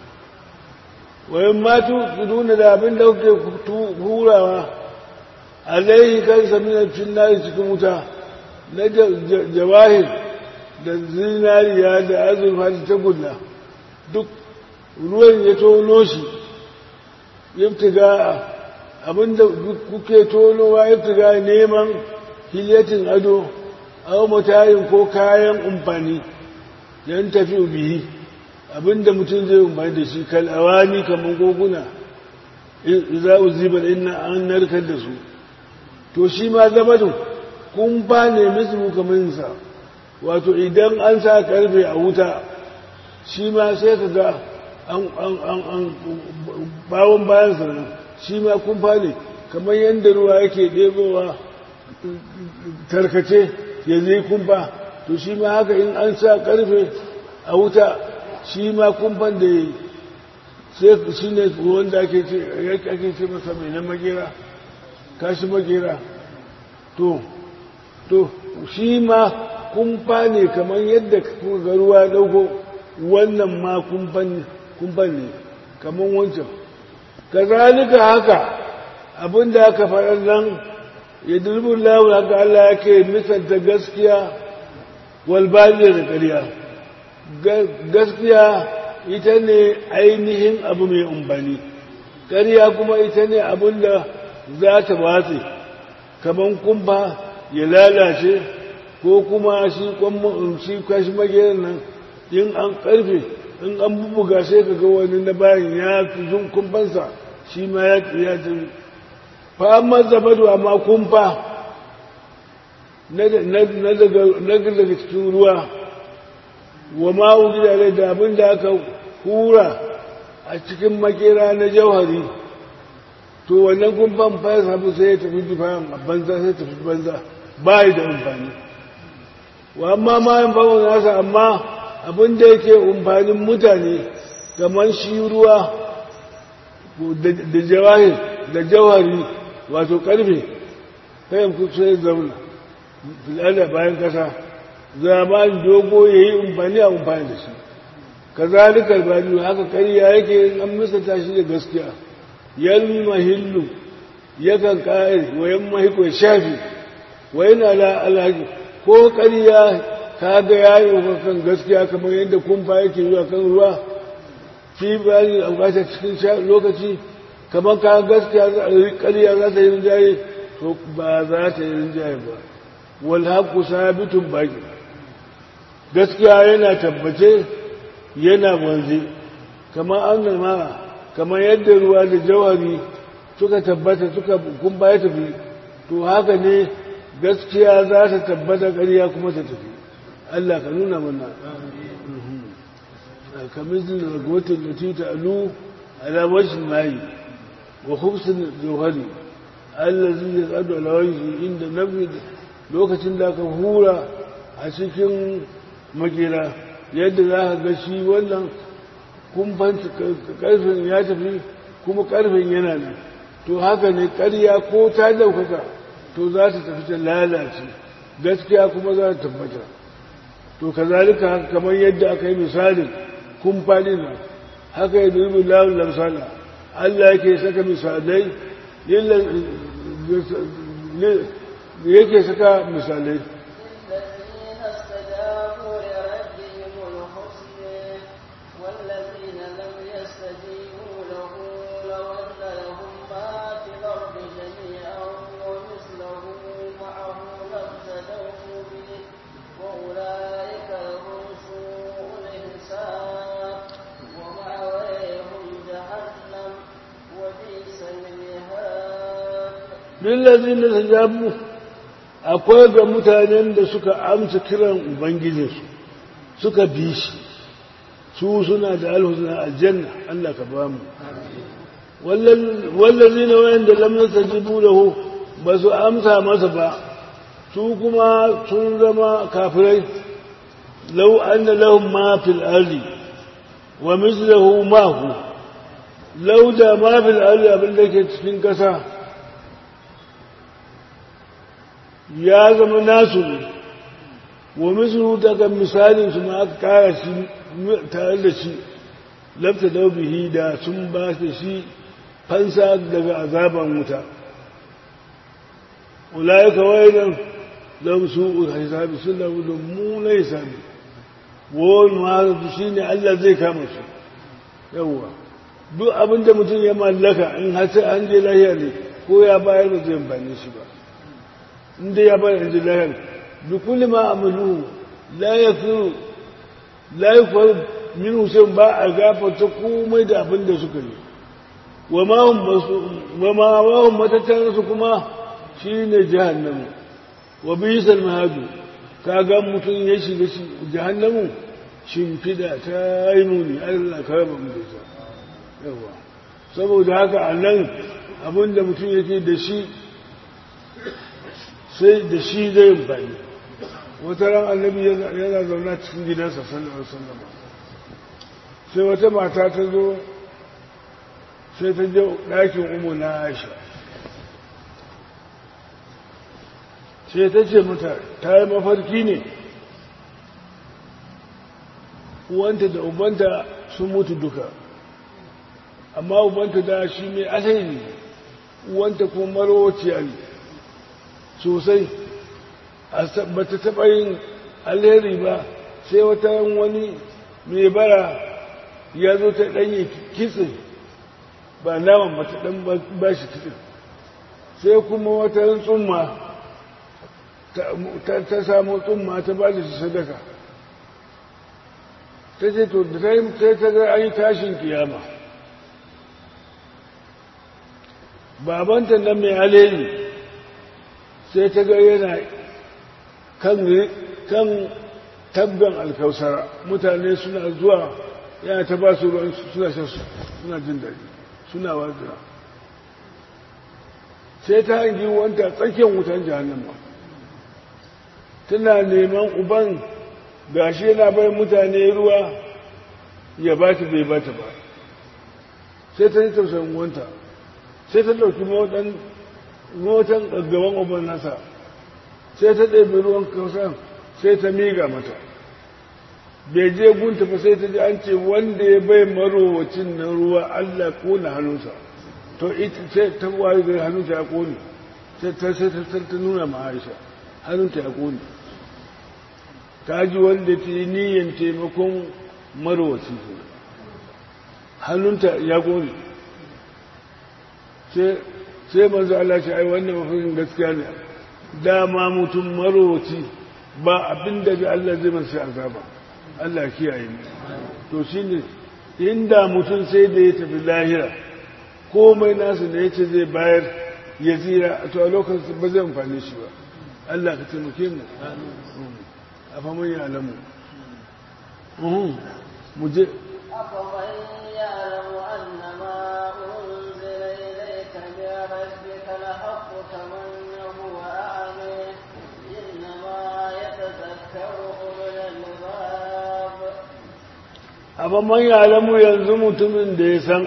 wayan matu nuna da abin da kuke hurawa alaihi kansa minacin nari cikin wuta na jawahir da zinariya da azurfa da tagulla duk ruwan ya tono shi yaftiga abin da kuke tonowa yaftiga neman hilyatin ado aw matayin ko kayan umfani yan tafi bihi abinda mutum zai umfani da shi kal awani kaman goguna idza uziba inna an narkar da su to shi ma zabadu kun ba ne mislu kaman sa wato idan an sa karfe a wuta shi ma sai ka ga an an an an bawon bayan sa shi ma kun ba ne kamar yanda ruwa yake ɗebowa tarkace ya zai kumfa to shi ma haka in an sa karfe a wuta shi ma kumfan da ya sai shi ne wanda ake ce masa mai na magera kashi magera to to shi ma kumfa ne kamar yadda kuka ga ruwa dauko wannan ma kumfan ne kamar wancan kazalika haka abinda aka faɗa nan ya durbin lawun haka Allah yake misalta gaskiya walbali da ƙarya gaskiya ita ne ainihin abu mai umbani ƙarya kuma ita ne abin da za ta watse kamar kumfa ya lalace ko kuma shi kashi magerin nan in an ƙarfe in an bubuga sai ka ga wani na bayan ya fi zun kumfansa shi ma ya tafi fa'amman zabadu amma kumfa na daga cikin ruwa wa ma'u gidare da abin da aka hura a cikin makera na jauhari to wannan kumfan fayar sabu sai ya tafi jifayen a banza sai tafi banza ba yi da amfani wa amma mayan fawon nasa amma abin da yake amfanin mutane kamar shi ruwa da jawahir da jauhari wato karfe kayan kusa ya zauna filada bayan kasa zaman dogo ya yi umfani a umfani da shi ka zalikar bani haka kariya yake an misata shi da gaskiya yan mahillu yakan kare wayan mahiko shafi wayan ala alhaji ko kariya ka ga yayi kan gaskiya kamar yadda kumfa yake zuwa kan ruwa fi bani a wata cikin lokaci kamar ka gaskiya kariya za ta yi rinjaye to ba za ta yi rinjaye ba wal haqqu sabitun baqi gaskiya yana tabbace yana wanze kamar annama kamar yadda ruwa da jawhari suka tabbata suka kumba ya tafi to haka ne gaskiya za ta tabbata ƙarya kuma ta tafi Allah ka nuna mana kamizin ragotin da tita alu alamacin mayi wa hufsin jauhari Allah zai ya tsado alawanshi inda nabi lokacin da aka hura a cikin makera yadda za ka ga shi wannan kumfan karfin ya tafi kuma karfin yana nan to haka ne ƙarya ko ta daukaka to za ta tafi ta lalace gaskiya kuma za ta tabbata to kazalika kamar yadda aka yi misalin kumfanin nan haka ya dubi lawun lamsana Allah yake saka misalai yake saka misalai lillazi na tajabu akwai ga mutanen da suka amsa kiran ubangijinsu suka bi shi su suna da alhusna aljanna Allah ka ba mu wallazi na wayan da lam yastajibu lahu ba su amsa masa ba su kuma sun zama kafirai law anna lahum ma fil ardi wa mithluhu ma hu law da ma fil ardi abin da ke cikin kasa ya zama nasu ne wa misru daga misalin su ma aka kara shi tare da shi lafta daubihi da sun ba shi shi fansa daga azaban wuta ulaika waidan lam su'ul hisabi sun da mu na hisabi wani ma'azu shi ne Allah zai kama su yawwa duk abinda mutum ya mallaka in har sai an je lahiya ne ko ya bayar da zai bane shi ba inda ya bayar da lahiyar bi kulli ma amalu la yafiru la yafiru min husain ba a gafarta komai da abin da suka yi wa ma hum wa ma hum matatan su kuma shine jahannam wa bisal mahadu kaga mutun ya shiga shi jahannamu shimfida ta yi muni Allah ka raba mu da ita yawa saboda haka annan abinda mutum yake da shi sai da shi zai amfani wata ran annabi yana zauna cikin gidansa sallallahu alaihi wasallam sai wata mata ta zo sai ta je ɗakin umu na Aisha sai ta ce mata ta yi mafarki ne uwanta da ubanta sun mutu duka amma ubanta da shi mai asali ne uwanta kuma marociya ne sosai ba ta taɓa yin alheri ba sai wata wani mai bara ya zo ta ɗanye kitse ba naman ba ta ɗan ba shi kitse sai kuma wata tsumma ta samu tsumma ta ba da shi sadaka ta ce to da ta ta ga an yi tashin kiyama babanta nan mai alheri sai ta ga yana kan tabban alkausara mutane suna zuwa yana ta ba su ruwan suna shan suna jin daɗi suna wazira sai ta hangi wanta tsakiyar wutan jahannama tana neman uban gashi yana bai mutane ruwa ya ba ta bai ba ta ba sai ta yi tausayin wanta sai ta ɗauki motan gaban uban nasa sai ta ɗabi ruwan kausan sai ta miga mata bai je gunta ba sai ta ji an ce wanda ya bai marowacin na ruwa Allah kona hannunsa to ita sai ta waye da hannunta ya kone sai ta sai ta nuna ma Aisha hannunta ya kone ta ji wanda ta yi niyyar taimakon marowacin hannunta ya kone sai sai manzo Allah ce ai wannan mafirin gaskiya ne dama mutum marowaci ba abin da Allah zai masa azaba Allah kiyaye mu to shine inda mutum sai da ya tafi lahira komai nasu da yace zai bayar ya zira to a lokacin ba zai amfane shi ba Allah ka taimake mu a faman ya alamu mu je أفمن يعلم أن ما أنزل إليك من ربك الحق كمن هو أعمى إنما يتذكر أولو الألباب أفمن يعلم يلزم من ديسان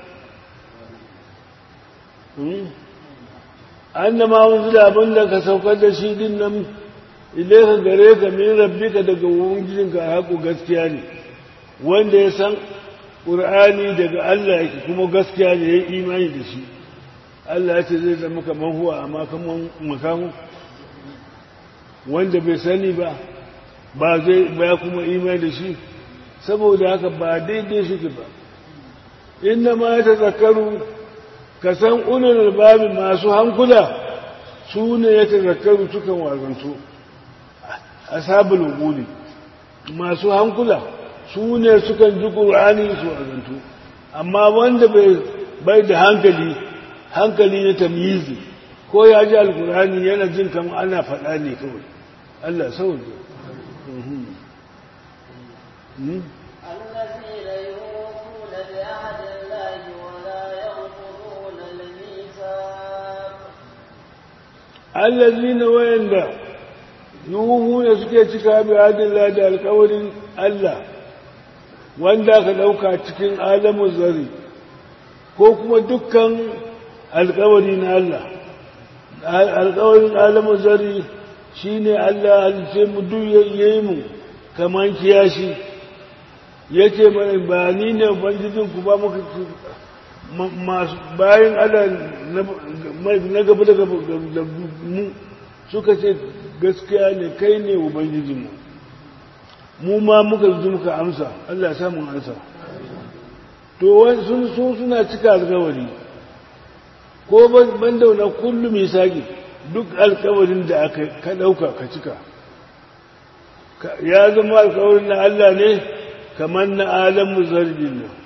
أن ما أنزل أبنك سوكت شيد النم إليك غريك من ربك دقوون جنك حق gaskiya wanda ya san ƙur'ani daga Allah yake kuma gaskiya ne ya yi imani da shi Allah ya ce zai zama kamar huwa amma kamar makamu wanda bai sani ba ba zai ba kuma imani da shi saboda haka ba daidai shi ba inna ma ta zakaru ka san ulul babi masu hankula su ne ya ta zakaru sukan wazanto ashabul wuli masu hankula su ne sukan ji ƙur'ani su azantu amma wanda bai da hankali hankali na tamyizi ko ya ji alƙur'ani yana jin kamar ana faɗa ne kawai Allah sauke الذين يوفون بعهد الله ولا ينقضون الميثاق الذين ويندا يوفون suke cika bi adilla da alƙawarin Allah wanda ka ɗauka cikin alamun zari ko kuma dukkan alkawari na Allah alkawarin alamun zari shi ne Allah halice mu duk yayi mu kamar kiyashi yake mai ba ni ne ubangijin ku ba muka masu bayan Allah na gaba da mu suka ce gaskiya ne kai ne ubangijinmu mu ma muka zuci muka amsa Allah ya samu amsa to sun sun suna cika alƙawari ko ban da wannan kullu misaki duk alƙawarin da aka ka dauka ka cika ya zama alƙawarin na Allah ne kamar na alamu zarbin nan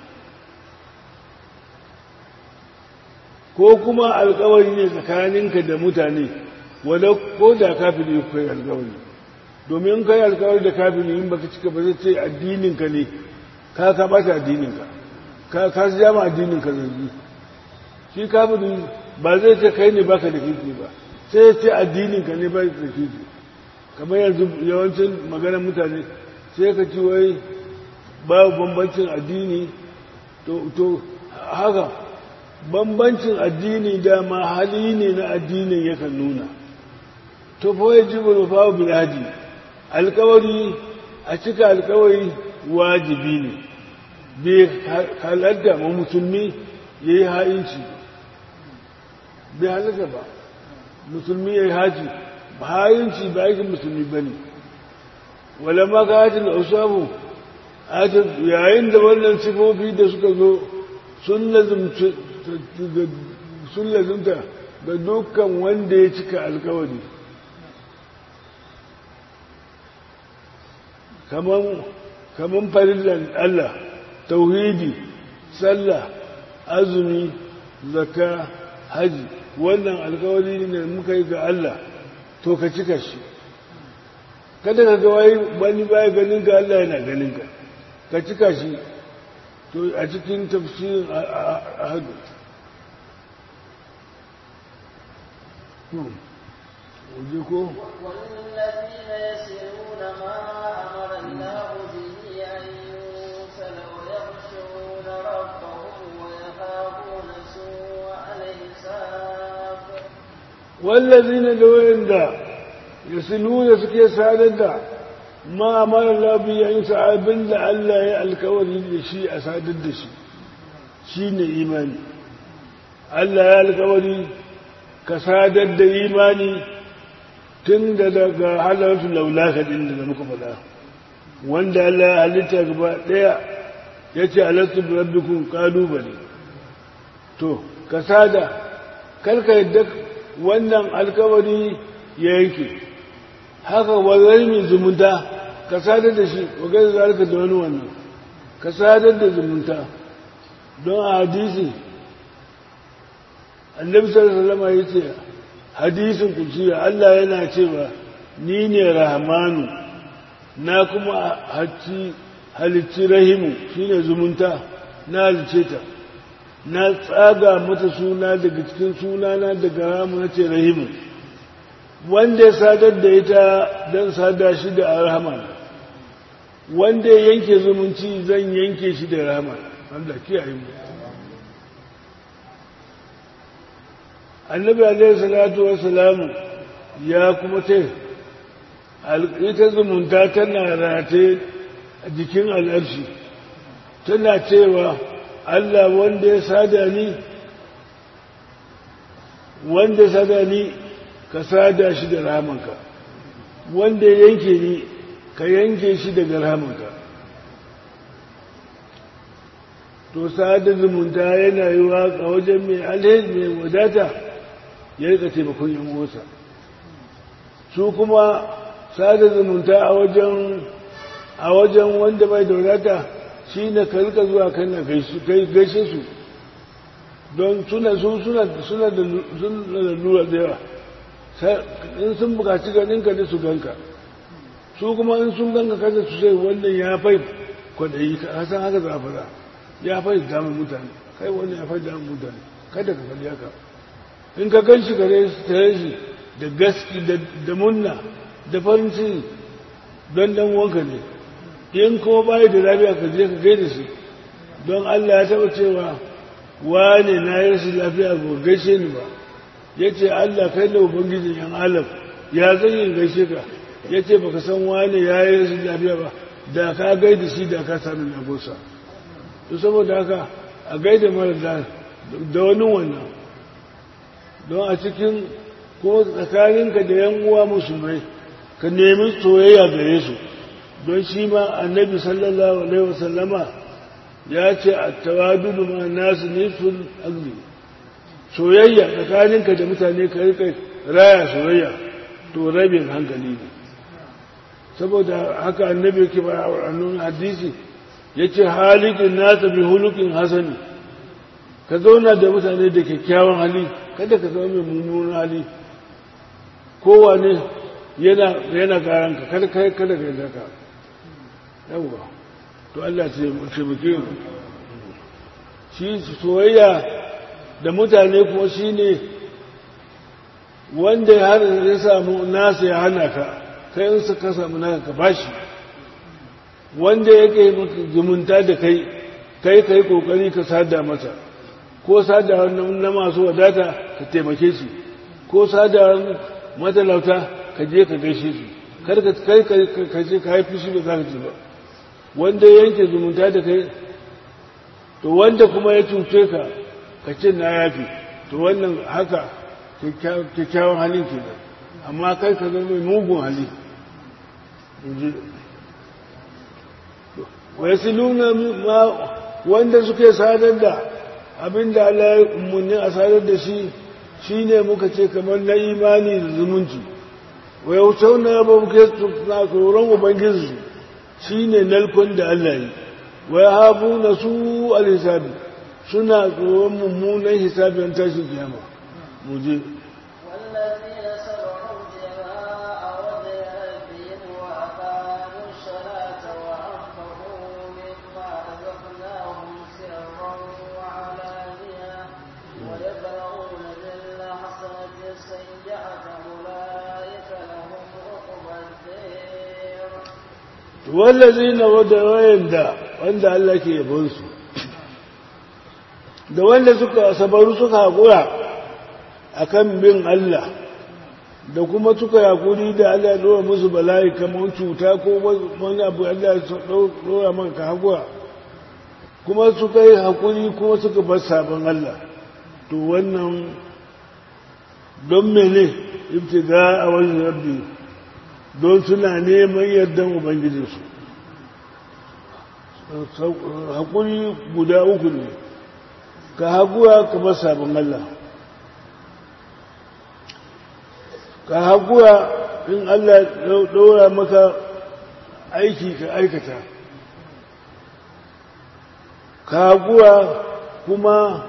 ko kuma alƙawari ne tsakaninka da mutane wala ko da kafiri kai alƙawari domin kai alkawari da kafiri in baka cika ba zai ce addininka ne ka ka bata addininka ka ka jama addininka zanzu shi kafiri ba zai ce kai ne baka da kiki ba sai ya ce addininka ne ba da kiki kamar yanzu yawancin maganar mutane sai ka ci wai babu bambancin addini to to haka bambancin addini dama hali ne na addinin yakan nuna to fa yajibu fa bil hadi alkawari a cika alkawari wajibi ne bai halatta ma musulmi ya yi ha'inci bai halatta ba musulmi ya yi haji ha'inci ba aikin musulmi ba ne wala maka hajji da usamu yayin da wannan sifofi da suka zo sun lazumta ga dukkan wanda ya cika alkawari kaman farillan Allah tauhidi sallah azumi zakka haji wannan alkawari ne muka yi ga Allah to ka cika shi kada ka ga wai wani baya ganin ka Allah yana ganin ka ka cika shi to a cikin tafsirin ahadu waje ko والذين يسرون ما أمر الله به أن يوصل ويخشون ربهم ويخافون سوء الحساب والذين دوين دا يسلون سكي سادة ما أمر الله به أن يسعى بن لعله الكوري لشيء أسادة شيء شيء إيماني الله يا الكوري كسادة إيماني tun da daga halarsu laulaka din da muka faɗa wanda Allah ya halitta gaba ɗaya ya ce halittu rabbikun ƙalubale to ka sada karka yadda wannan alkawari ya yanke haka wazari mai zumunta ka sadar da shi wa gaza zalika da wani wannan ka sadar da zumunta don a hadisi annabi sallallahu alaihi wasallam yace hadisin kuciya Allah yana cewa ni ne rahmanu na kuma hacci halicci rahimu shine zumunta na halice ta na tsaga mata suna daga cikin sunana daga ramu na ce rahimu wanda ya sadar da ita don sada shi da rahama wanda ya yanke zumunci zan yanke shi da rahama Allah kiyaye mu annabi alaihi salatu wassalamu ya kuma ce ita zumunta tana rataye a jikin al'arshi tana cewa Allah wanda ya sada ni wanda ya sada ni ka sada shi da rahamanka wanda ya yanke ni ka yanke shi daga rahamanka to sada zumunta yana yi waka wajen mai alheri mai wadata ya rika taimakon yan uwansa su kuma sada zumunta a wajen a wajen wanda bai da wadata shi ne ka rika zuwa kana gaishe su don suna su suna suna da lura da yawa in sun bukaci ganinka da su ganka su kuma in sun ganka kada su sai wannan ya fai kwadayi ka san haka za a fara ya fai damar mutane kai wannan ya fai damar mutane kada ka kalli haka in ka gan shi gare su tare shi da gaski da munna da farin ciki don dan wanka ne in kuma bayi da lafiya ka je ka gaida shi don Allah ya taba cewa wane na yi rashin lafiya ba gaishe ni ba ya ce Allah kai da ubangijin yan alam ya zan yin gaishe ka ya ce baka san wane ya yi rashin lafiya ba da ka gaida shi da ka sami nagosa to saboda haka a gaida mara da wani wannan don a cikin ko tsakaninka da yan uwa musulmai ka nemi soyayya gare su don shi ma annabi sallallahu alaihi wasallama ya ce a tawadudu ma nasu nifin agli soyayya tsakaninka da mutane ka rika raya soyayya to rabin hankali ne saboda haka annabi ke ba a nuna hadisi ya ce halikin nasa bi hulukin hasani ka zauna da mutane da kyakkyawan hali kada ka zama mai mummunan hali kowane yana yana karanka kada kai kada kai zaka yawwa to Allah ce taimake mu shi soyayya da mutane kuma shine wanda har ya samu nasa ya hana ka kai in suka samu naka ka bashi wanda yake zumunta da kai kai kai kokari ka sada masa ko sada na masu wadata ka taimake shi ko sada matalauta ka je ka gaishe su kar ka kai ka je ka haifi shi ba za ka ci ba wanda yanke zumunta da kai to wanda kuma ya cuce ka ka ce na yafi to wannan haka kyakkyawan halin ke da amma kai ka zama mai mugun hali wasu nuna ma wanda suke sadar da abinda Allah ya umarni a sadar da shi shi ne muka ce kamar na imani da zumunci wa yau na ba muke na tsoron ubangiji shi ne nalkon da Allah yi wa ya habu na su alisabi suna tsoron mummunan hisabin tashin kiyama mu je wallazi na wadda wayanda wanda Allah ke yabonsu da wanda suka sabaru suka haƙura a kan bin Allah da kuma suka yaƙuri da Allah ya ɗora musu bala'i kamar cuta ko wani abu Allah ya ɗora maka haƙura kuma suka yi haƙuri kuma suka bar sabon Allah to wannan don mene ibtiga a wajen rabbi don suna neman yardan ubangijinsu haƙuri guda uku ne ka haƙura ka bar sabon Allah ka haƙura in Allah ɗora maka aiki ka aikata ka haƙura kuma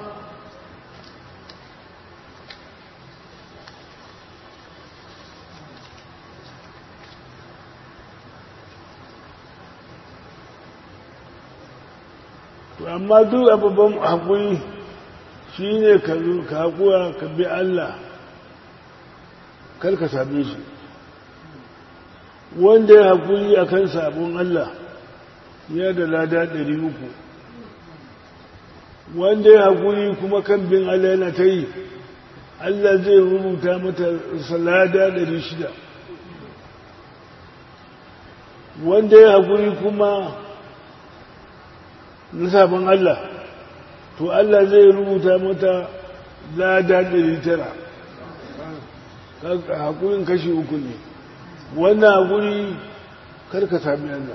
amma duk abubuwan haƙuri shi ne ka haƙura ka bi Allah kar ka same shi wanda ya haƙuri a kan sabon Allah ya da lada ɗari uku wanda ya haƙuri kuma kan bin Allah yana ta yi Allah zai rubuta mata lada ɗari shida wanda ya haƙuri kuma na sabon Allah to Allah zai rubuta mata lada ɗari tara haƙurin kashi uku ne wannan haƙuri karka sami Allah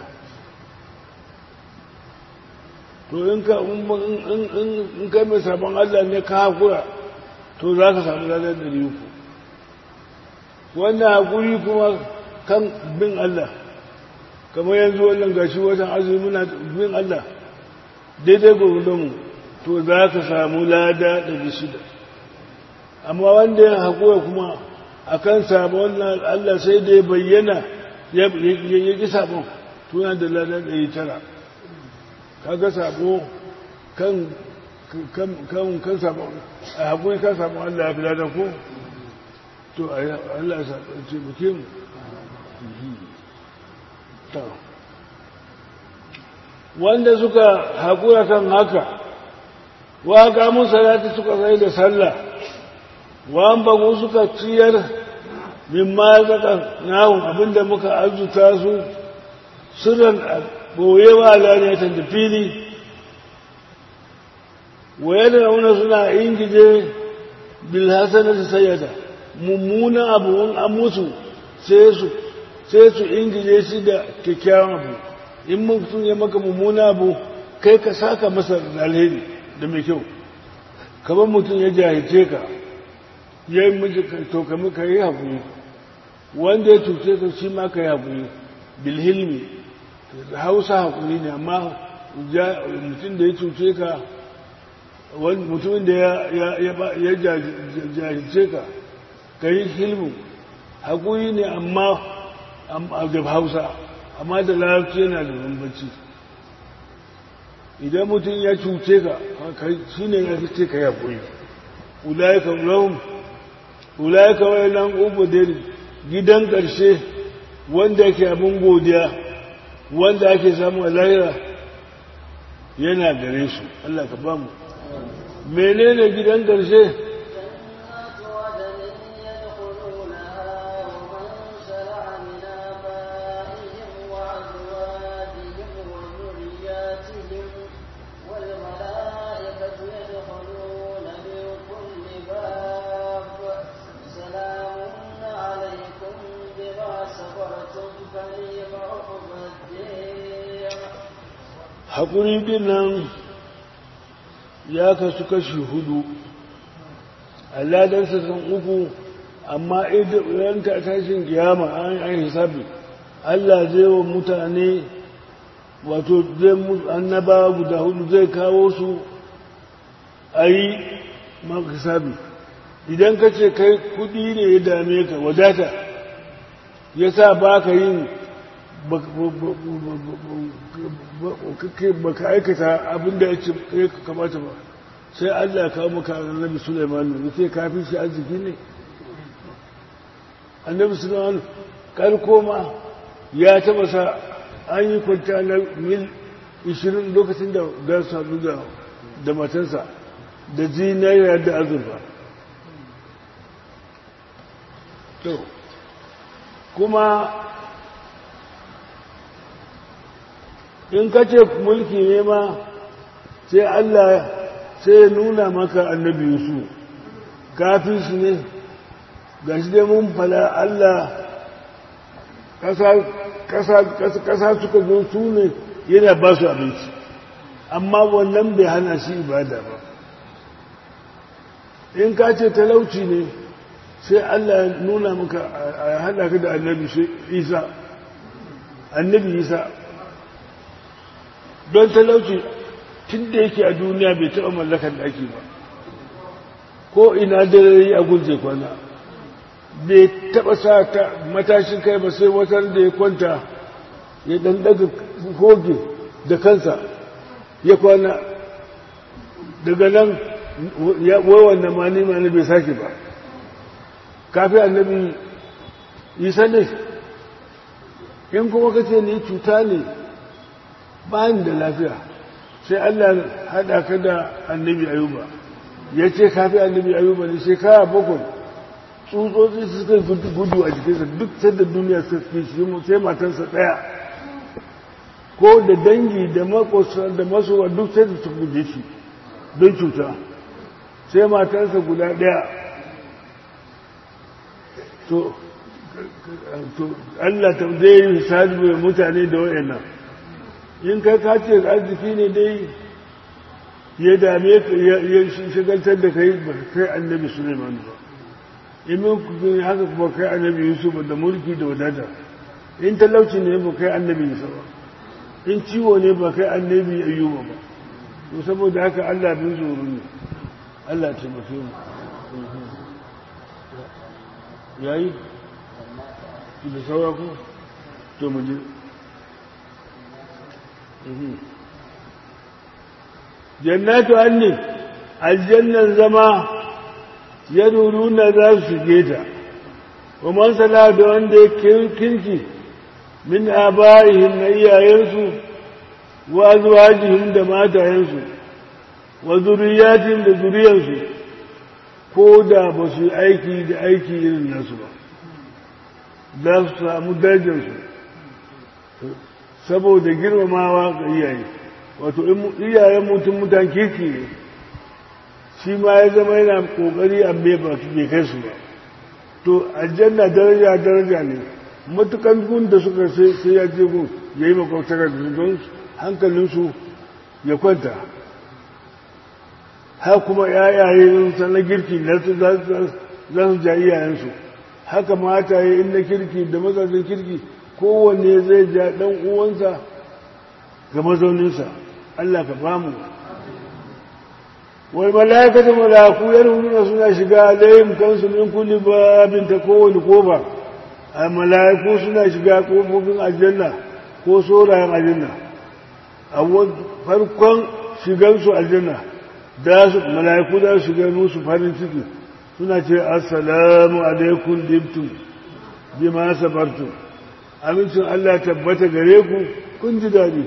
to in ka in ka mai sabon Allah ne ka haƙura to za ka sami lada ɗari uku wannan haƙuri kuma kan bin Allah kamar yanzu wannan gashi watan azumi muna bin Allah daidai gwamnanmu to za ka samu lada ɗari shida amma wanda ya haƙura kuma a kan sabon Allah sai da ya bayyana ya ƙi sabon to yana da lada ɗari tara kaga sabo kan kan kan sabon a haƙuri kan sabon Allah ya fi lada ko to Allah ya ce buke mu wanda suka haƙura kan haka wa kamun salati suka sai da sallah wa an bagu suka ciyar min ma zaka nahu abinda muka arzuta su sirran boyewa alaniyatan da fili waye da rauna suna ingije bil hasanati sayyada mummuna abuwan amusu sai su sai su ingije shi da kyakkyawan abu in mutum ya maka mummuna abu kai ka saka masa alheri da mai kyau kamar mutum ya jahice ka ya yi miji to kamar ka yi haƙuri wanda ya cuce ka shi ma ka yi haƙuri bilhilmi da hausa haƙuri ne amma mutum da ya cuce ka mutumin da ya jahice ka ka yi hilmu haƙuri ne amma da hausa amma da larabci yana da bambanci idan mutum ya cuce ka shi ne ya fi ce ka yaƙuri ulayaka lahum ulayaka wa lan ubudin gidan ƙarshe wanda yake abin godiya wanda ake samu a lahira yana gare su Allah ka ba mu menene gidan ƙarshe haƙuri din nan ya kasu kashi hudu alladansa san uku amma idan ta tashin kiyama an hisabi Allah zai wa mutane wato zai annaba guda hudu zai kawo su a yi maka hisabi idan ka ce kai kudi ne ya dame ka wadata ya sa ba ka yin baka aikata abinda ya ce ya kamata ba sai Allah ya kawo maka annabi Sulaiman ne sai kafin shi arziki ne annabi Sulaiman kalko ma ya taba sa an yi kwanta na mil ishirin lokacin da da sadu da da matansa da zinariya da azurfa to kuma in ka ce mulki ne ma sai Allah sai ya nuna maka annabi Yusuf kafin su ne ga shi dai mun fala Allah ƙasa suka zo su ne yana ba su abinci amma wannan bai hana shi ibada ba in ka ce talauci ne sai Allah ya nuna maka a haɗa ka da annabi Isa annabi Isa don talauci tun da yake a duniya bai taɓa mallakar ɗaki ba ko ina dare a gunje kwana bai taɓa sa ta matashin kai ba sai wata da ya kwanta ya ɗan ɗaga hoge da kansa ya kwana daga nan wawannan ma nima ne bai sake ba kafin annabi Isa ne in kuma kace ni cuta ne bayan da lafiya sai Allah haɗa ka da annabi Ayuba ya ce kafin annabi Ayuba ne shekara bakwai tsutsotsi suka gudu a jikinsa duk sadda duniya suka fi shi sai matansa ɗaya ko da dangi da makosa da masowa duk sai da su guje shi don cuta sai matarsa guda ɗaya to Allah ta zai yi misali mai mutane da wayannan in kai ka ce arziki ne dai ya dame ka ya shigantar da kai ba kai annabi Suleiman ba in mun haka kuma kai annabi Yusuf da mulki da wadata in talauci ne ba kai annabi Yusuf ba in ciwo ne ba kai annabi Ayyuba ba to saboda haka Allah bin tsoro ne Allah ce mafi mu yayi da saura ku to mu je jannatu anni aljannan zama ya nuna za su shige ta wa man sala da wanda ya kirki min abaihim na iyayensu wa azwajihim da matayensu wa zuriyatihim da zuriyansu ko da ba su yi aiki da aiki irin nasu ba za su samu darajarsu saboda girmamawa ga iyaye wato iyayen mutum mutan kirki ne shi ma ya zama yana kokari amma ba su bai kai su ba to aljanna daraja daraja ne matukan gun da suka sai ya je gun ya yi makwabtaka da su don hankalinsu ya kwanta har kuma yayaye na girki na su za su ja iyayensu haka mataye in na kirki da mazajin kirki kowanne zai ja ɗan uwansa ga mazauninsa Allah ka bamu wal mala'ikatu malaku yarhuna suna shiga alayhim kansu min kulli babin ta kowane koba a mala'iku suna shiga kofofin aljanna ko sorayen aljanna a farkon shigansu aljanna da su mala'iku za su shiga musu farin ciki suna ce assalamu alaikum dibtum bima sabartum amincin Allah tabbata gare ku kun ji dadi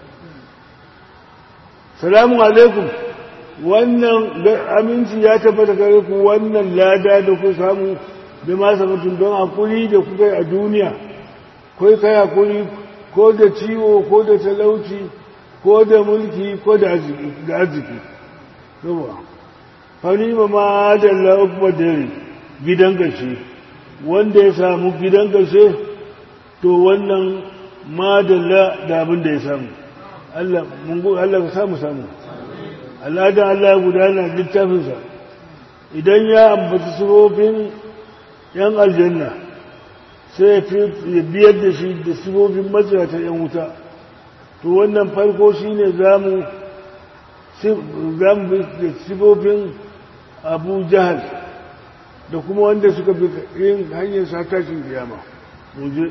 salamu alaikum wannan aminci ya tabbata gare ku wannan lada da ku samu bima sabartum don hakuri da kuka yi a duniya ko kai hakuri ko da ciwo ko da talauci ko da mulki ko da arziki yawa fanima ma da la'ukwa dare gidan gashe wanda ya samu gidan gashe to wannan ma da da abin da ya samu Allah mun Allah ka samu samu Allah da Allah gudana littafinsa idan ya ambaci sifofin yan aljanna sai ya biyar da shi da sifofin matsayata yan wuta to wannan farko shine zamu zamu da sifofin Abu Jahal da kuma wanda suka bi yin hanyar satashin kiyama mu je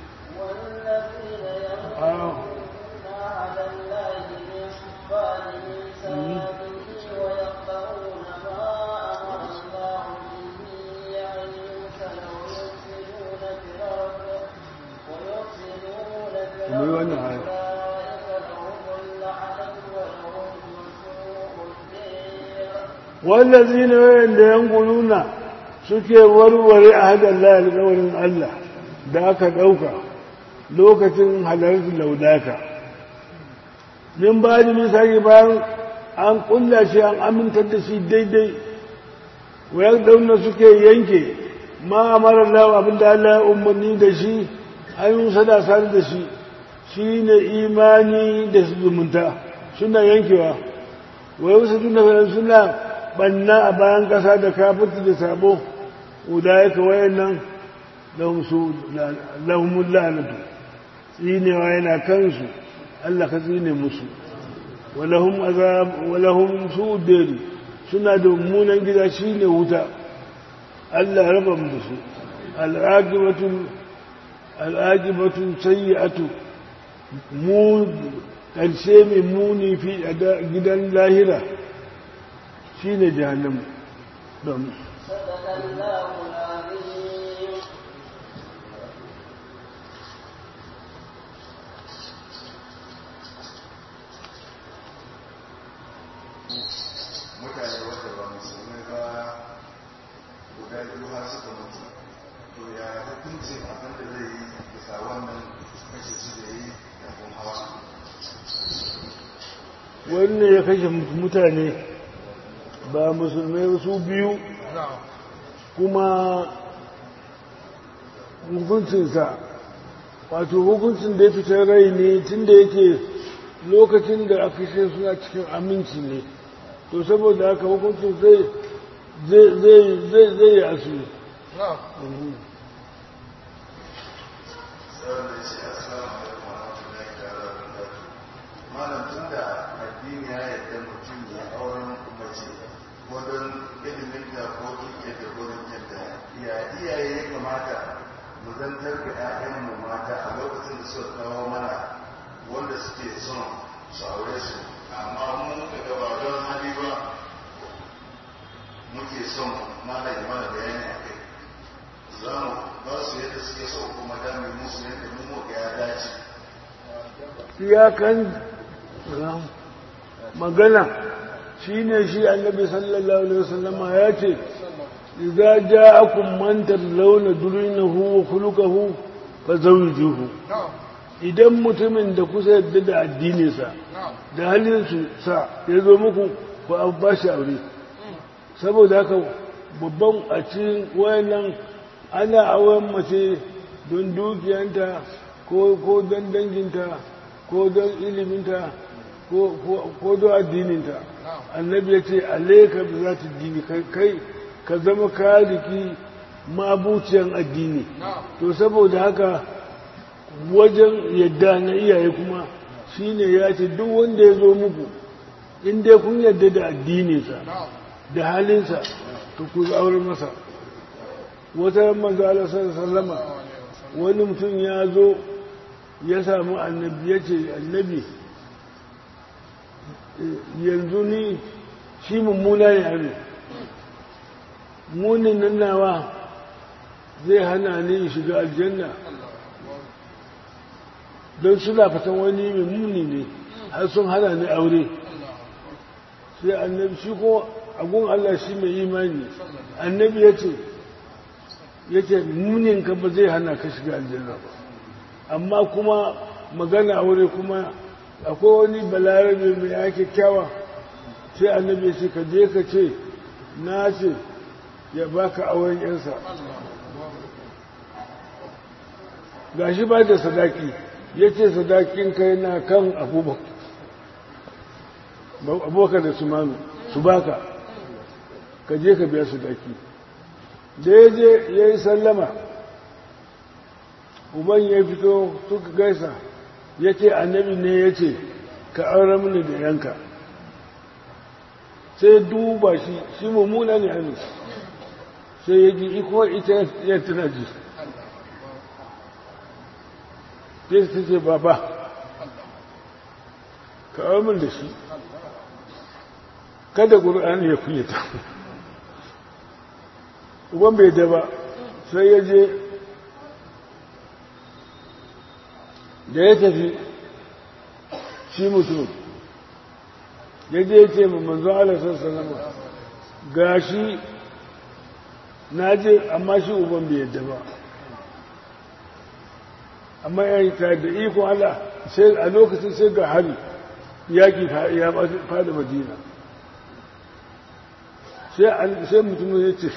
wallazina wayanda yanquluna suke warware ahadan Allah alƙawarin Allah da aka dauka lokacin halartar laudaka min bani misali bayan an kulla shi an amintar da shi daidai wayar dauna suke yanke ma amara Allah abinda Allah ya umarni da shi ayyun sada sar da shi shine imani da zumunta suna yankewa wayu suna suna banna a bayan ƙasa da kafirci da sabo ulaika wayannan lahum su lahumul la'natu tsinewa yana kansu Allah ka tsine musu walahum azab walahum su'ud suna da mummunan gida shine wuta Allah raba mu su al'aqibatu al'aqibatu sayyi'atu mu karshe mai muni fi gidan lahira shine jahannam don sadaqallahu alazim mutane wanda ba musulmai ba guda biyu har suka mutu to ya hukuncin abin da zai yi bisa wannan kashe su da yi da kuma hawa wannan ya kashe mutane ba musulmai su biyu kuma hukuncinsa wato hukuncin da ya fitar rai ne tun da yake lokacin da aka kashe suna cikin aminci ne to saboda haka hukuncin zai zai zai zai yi asu malam tun da addini ya yadda mutum ya auren mace ko don ilimin da ko kike da gurin yadda ya iyaye ya kamata mu zantar da 'ya'yanmu mata a lokacin da suka kawo mana wanda suke son su aure su amma mun muka gaba don hali ba muke son malam ya mana bayani a kai za mu ba su yadda suke so kuma dami musu yadda mu muka ya dace iyakan magana shi ne shi annabi sallallahu alaihi wasallama ya ce idza ja'akum man tardawna durinahu wa khuluquhu fazawwijuhu idan mutumin da kusa yadda da addininsa da halinsu sa ya zo muku ku an ba shi aure saboda haka babban a cikin wayannan ana auren mace don dukiyanta ko don danginta ko don iliminta ko don addininta annabi ya ce alaika bi za ta dini kai ka zama kaliki mabuciyan addini to saboda haka wajen yadda na iyaye kuma shine ya ce duk wanda ya zo muku in dai kun yadda da addininsa da halinsa to ku aure masa wata manzo Allah sallama wani mutum ya zo ya samu annabi ya ce annabi yanzu ni shi mummuna ne a ne munin nan nawa zai hana ni shiga aljanna don suna fatan wani mai muni ne har sun hana ni aure sai annabi shi ko agun Allah shi mai imani annabi ya ce ya ce muninka ba zai hana ka shiga aljanna ba amma kuma magana aure kuma akwai wani balarabe mai ya kyakkyawa sai annabi ya ce ka je ka ce na ce ya baka auren yansa gashi ba da sadaki ya ce sadakin kai na kan abubakar da su manu su baka ka je ka biya sadaki da ya je ya yi sallama uban ya fito suka gaisa ya ce annabi ne ya ce ka aure mini da yanka sai duba shi shi mummuna ne hannu sai ya ji iko ita ya tana ji sai ta ce baba ka aure mini da shi kada ƙur'ani ya kunyata uban bai daba sai ya je da ya tafi shi mutum ya je ya ce manzon Allah sallallahu ga shi na je amma shi uban bai yadda ba amma ya yi ta da ikon Allah sai a lokacin sai ga hari yaƙi ya fada madina sai mutum ya ce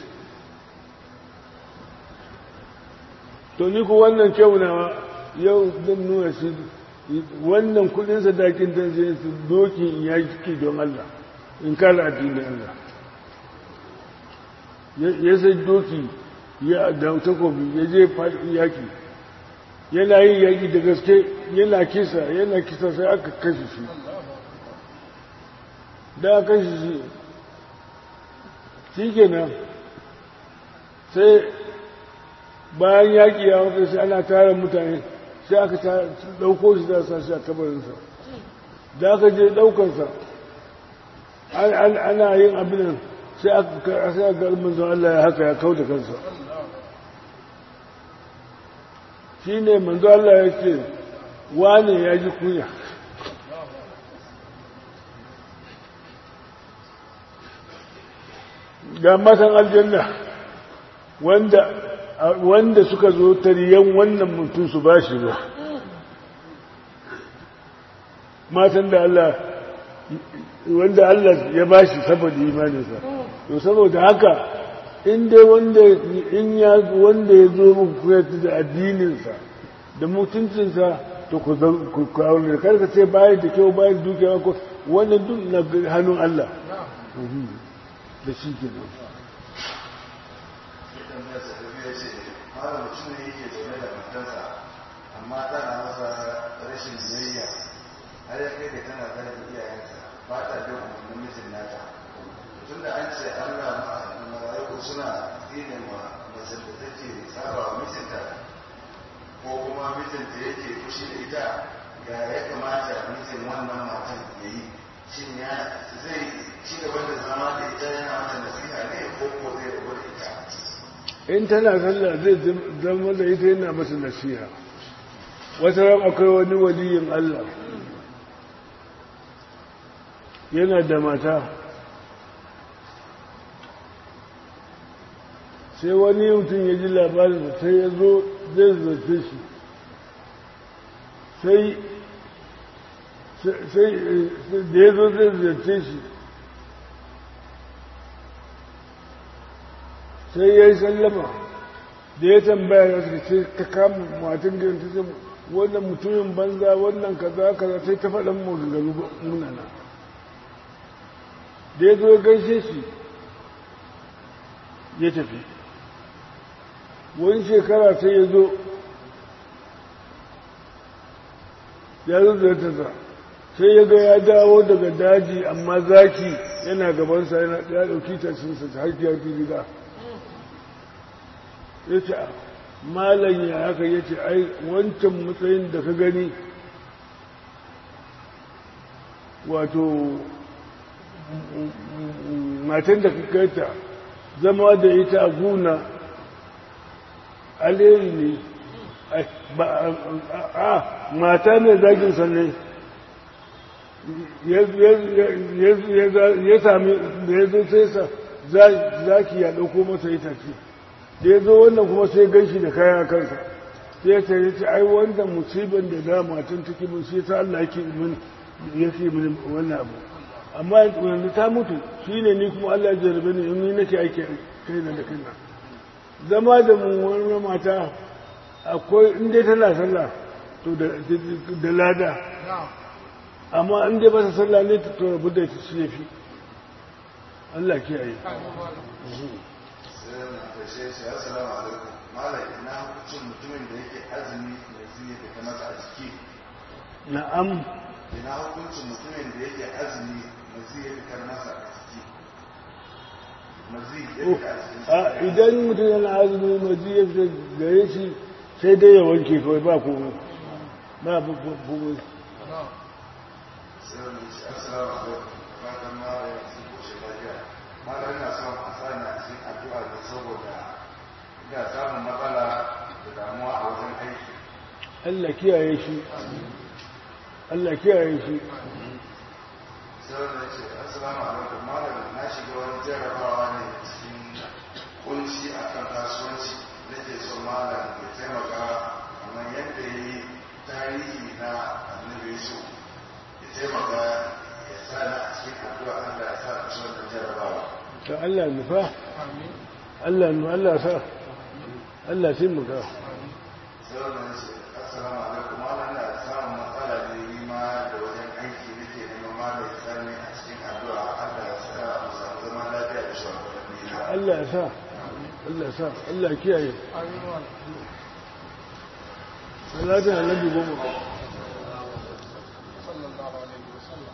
to ni ku wannan kyaunawa yau zan nuna shi wannan kudin sadakin don zai su doki in ya ki don Allah in kala addinin Allah ya sai doki ya da takobi ya je yaƙi yana yin yaƙi da gaske yana kisa yana kisa sai aka kashe shi da aka kashe shi shi kenan sai bayan yaƙi ya wata sai ana tara mutane sai aka ɗauko shi za sa shi a kabarinsa da aka je ɗaukarsa ana yin abin sai aka ga manzon Allah ya haka ya kau da kansa shi ne manzon Allah ya ce wane ya ji kunya ga matan aljanna wanda wanda suka zo tariyan wannan mutum su ba shi ba matan da Allah wanda Allah ya ba shi saboda imaninsa to saboda haka in dai wanda in ya wanda ya zo muku koyar da addininsa da mutuncinsa to ku ku kawo ne karka ce bayan da kyau bayan dukiya ko wannan duk na hannun Allah da shi ke nan mara mutum ne yake zaune da matarsa amma tana masa rashin biyayya har ya kai da tana zarafin iyayensa ba ta bin umarnin mijin nata tun da an ce Allah mala'iku suna tsine ma mace da take saba wa mijinta ko kuma mijinta yake fushi da ita ya ya kamata mijin wannan matan ya yi shin ya zai ci gaba da zama da ita yana mata nasiha ne ko ko zai rabu da ita in tana sallah zai zama da ita yana masa nasiha wata ran akwai wani waliyin Allah yana da mata sai wani mutum ya ji labarin sai ya zo zai zarce shi sai da ya zo zai zarce shi sai ya yi sallama da ya tambaya ya suka ce ta kama matan gidan ta ce wannan mutumin banza wannan kaza kaza sai ta faɗin magagaru munana da ya zo ya gaishe shi ya tafi wani shekara sai ya zo ya zo da ta sai ya ga ya dawo daga daji amma zaki yana gabansa yana ya ɗauki tashinsa ta harki harki gida ya ce malam ya haka ya ce ai wancan matsayin da ka gani wato matan da ka kaita zama da ita a guna alheri ne a mata mai zagin sannan ya sami da ya zo sai sa zaki ya ɗauko masa itace da ya zo wannan kuma sai ganshi da kayan kansa sai ya ce ce ai wanda musibin da da matan take mun sai ta Allah yake min yake min wannan abu amma yanzu ta mutu shine ni kuma Allah ya jarrabe ni in ni nake aiki kai na da kaina zama da mun wannan mata akwai in dai tana sallah to da da lada amma in dai ba ta sallah ne to rabu da ta shi yafi Allah kiyaye sai sai assalamu alaikum malai ina hukuncin mutumin da yake azumi da zai fita masa a jiki na'am ina hukuncin mutumin da yake azumi da zai fita masa a jiki mazi ya fita a cikin a idan mutum yana azumi mazi ya fita gare shi sai dai ya wanke kawai ba komai ba komai sai wani shi assalamu alaikum fatan mara ya ci ko shi lafiya mara yana son a sani a cikin addu'a da saboda ina samun matsala da damuwa a wajen aiki Allah kiyaye shi Allah kiyaye shi sai wani ce assalamu alaikum mara na shiga wani jarabawa ne cikin kunci a kan kasuwanci nake son malam ya taimaka kamar yadda ya yi tarihi na annabi su ya taimaka ya sa na a cikin addu'a Allah ya sa a cikin wannan jarabawa ta Allah nufa Allah nu Allah sa Allah sai mu ga sai wannan ce assalamu alaikum malam na samun matsala da yi ma da wajen aiki nake neman malam ya sa ni a cikin addu'a Allah ya sa mu samu zama lafiya da shugabanni na Allah ya sa Allah sa Allah kiyaye salatin annabi goma sallallahu alaihi wasallam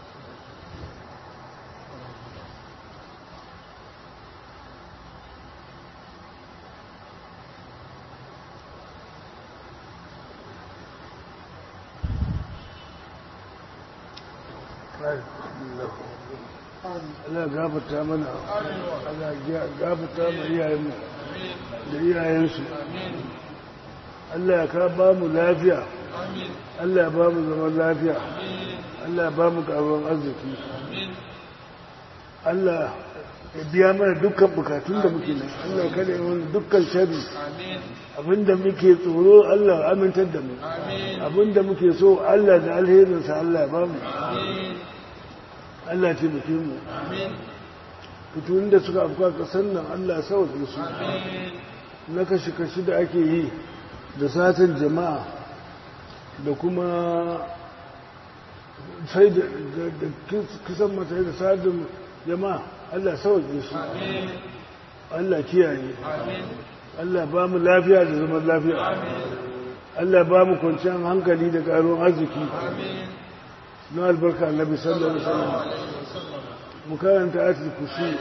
Allah gafarta mana Allah gafarta ma iyayenmu da iyayensu Allah ya ka ba mu lafiya Allah ya ba mu zaman lafiya Allah ya ba mu karuwan arziki Allah ya biya mana dukkan bukatun da muke nan Allah ya kada mana dukkan sharri abinda muke tsoro Allah ya amintar da mu abinda muke so Allah da alherinsa Allah ya ba mu Allah ce muke mu fitowin da suka afka kasar nan Allah sauke su na kashi-kashi da ake yi da satin jama'a da kuma sai da kisan matsayi da satin jama'a Allah sauke su Allah kiyaye Allah ba mu lafiya da zaman lafiya Allah ba mu kwanciyar hankali da ƙaruwan arziki na albarka annabi sallallahu alaihi wasallam mu karanta ayatul kursi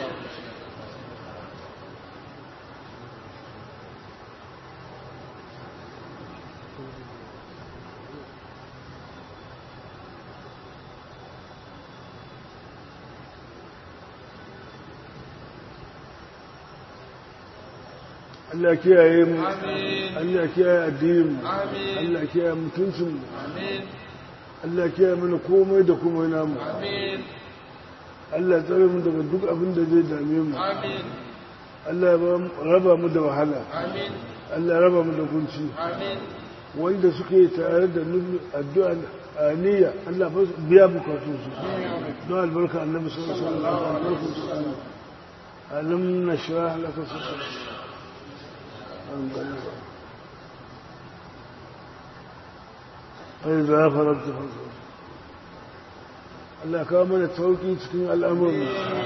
Allah kiyaye mu Allah kiyaye addinin mu Allah kiyaye mutuncin mu Allah kiyaye mana komai da komai namu Allah tsare mu daga duk abin da zai dame mu Allah raba mu da wahala Allah raba mu da kunci wanda suke tare da nufi addu'a aniya Allah biya bukatun su don albarka annabi sallallahu alaihi wasallam alam nashrah laka sadrak فإذا فرغت فانصب Allah kawo mana sauki cikin al'amuranmu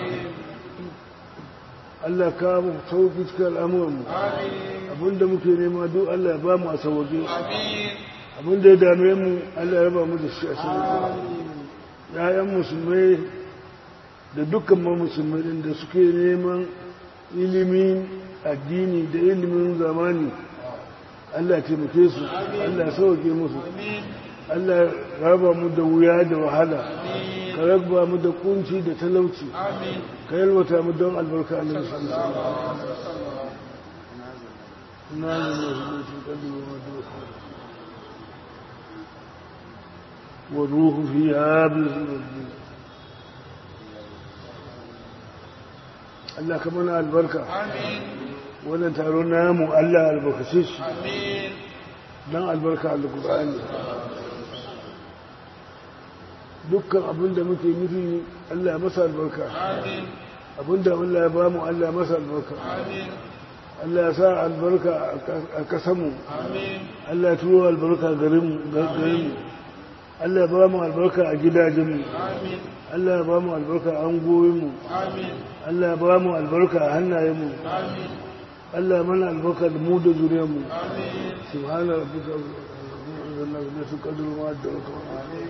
Allah kawo mana sauki cikin al'amuranmu abinda muke nema duk Allah ya ba mu a sauwaje abinda ya dame mu Allah ya ba mu da shi a sauwaje ‘ya'yan musulmai da dukkan ma musulmai da suke neman ilimin addini da ilimin zamani Allah taimake su Allah sauke musu Allah raba mu da wuya da wahala ka raba mu da kunci da talauci ka yalwata mu don albarka Allah sallallahu alaihi wasallam na ne su kadu wa ruhu fiha bi Allah ka mana albarka amin wannan taro namu Allah albarkace shi amin dan albarka alqur'ani dukkan abinda muke nufi Allah masa albarka amin abinda Allah ya bamu Allah masa albarka amin Allah ya sa albarka a kasanmu amin Allah ya turo albarka garin mu garin mu Allah ya bamu albarka a gidajen mu amin Allah ya bamu albarka a angoyin mu amin Allah ya bamu albarka a hannayen mu amin Allah mana albarka da mu da zuriyar mu amin subhana rabbika rabbil izzati qadru ma adawka amin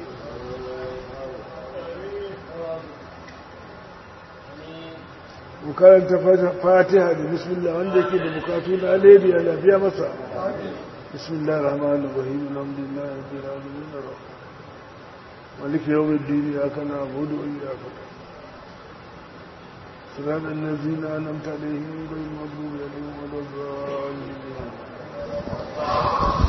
mu karanta fatiha da bismillah wanda yake da bukatu na alheri ya lafiya masa bismillahir rahmanir rahim alhamdulillahi rabbil alamin maliki yawmiddin iyyaka na'budu wa iyyaka صراط الذين أنعمت عليهم غير المغضوب عليهم ولا الضالين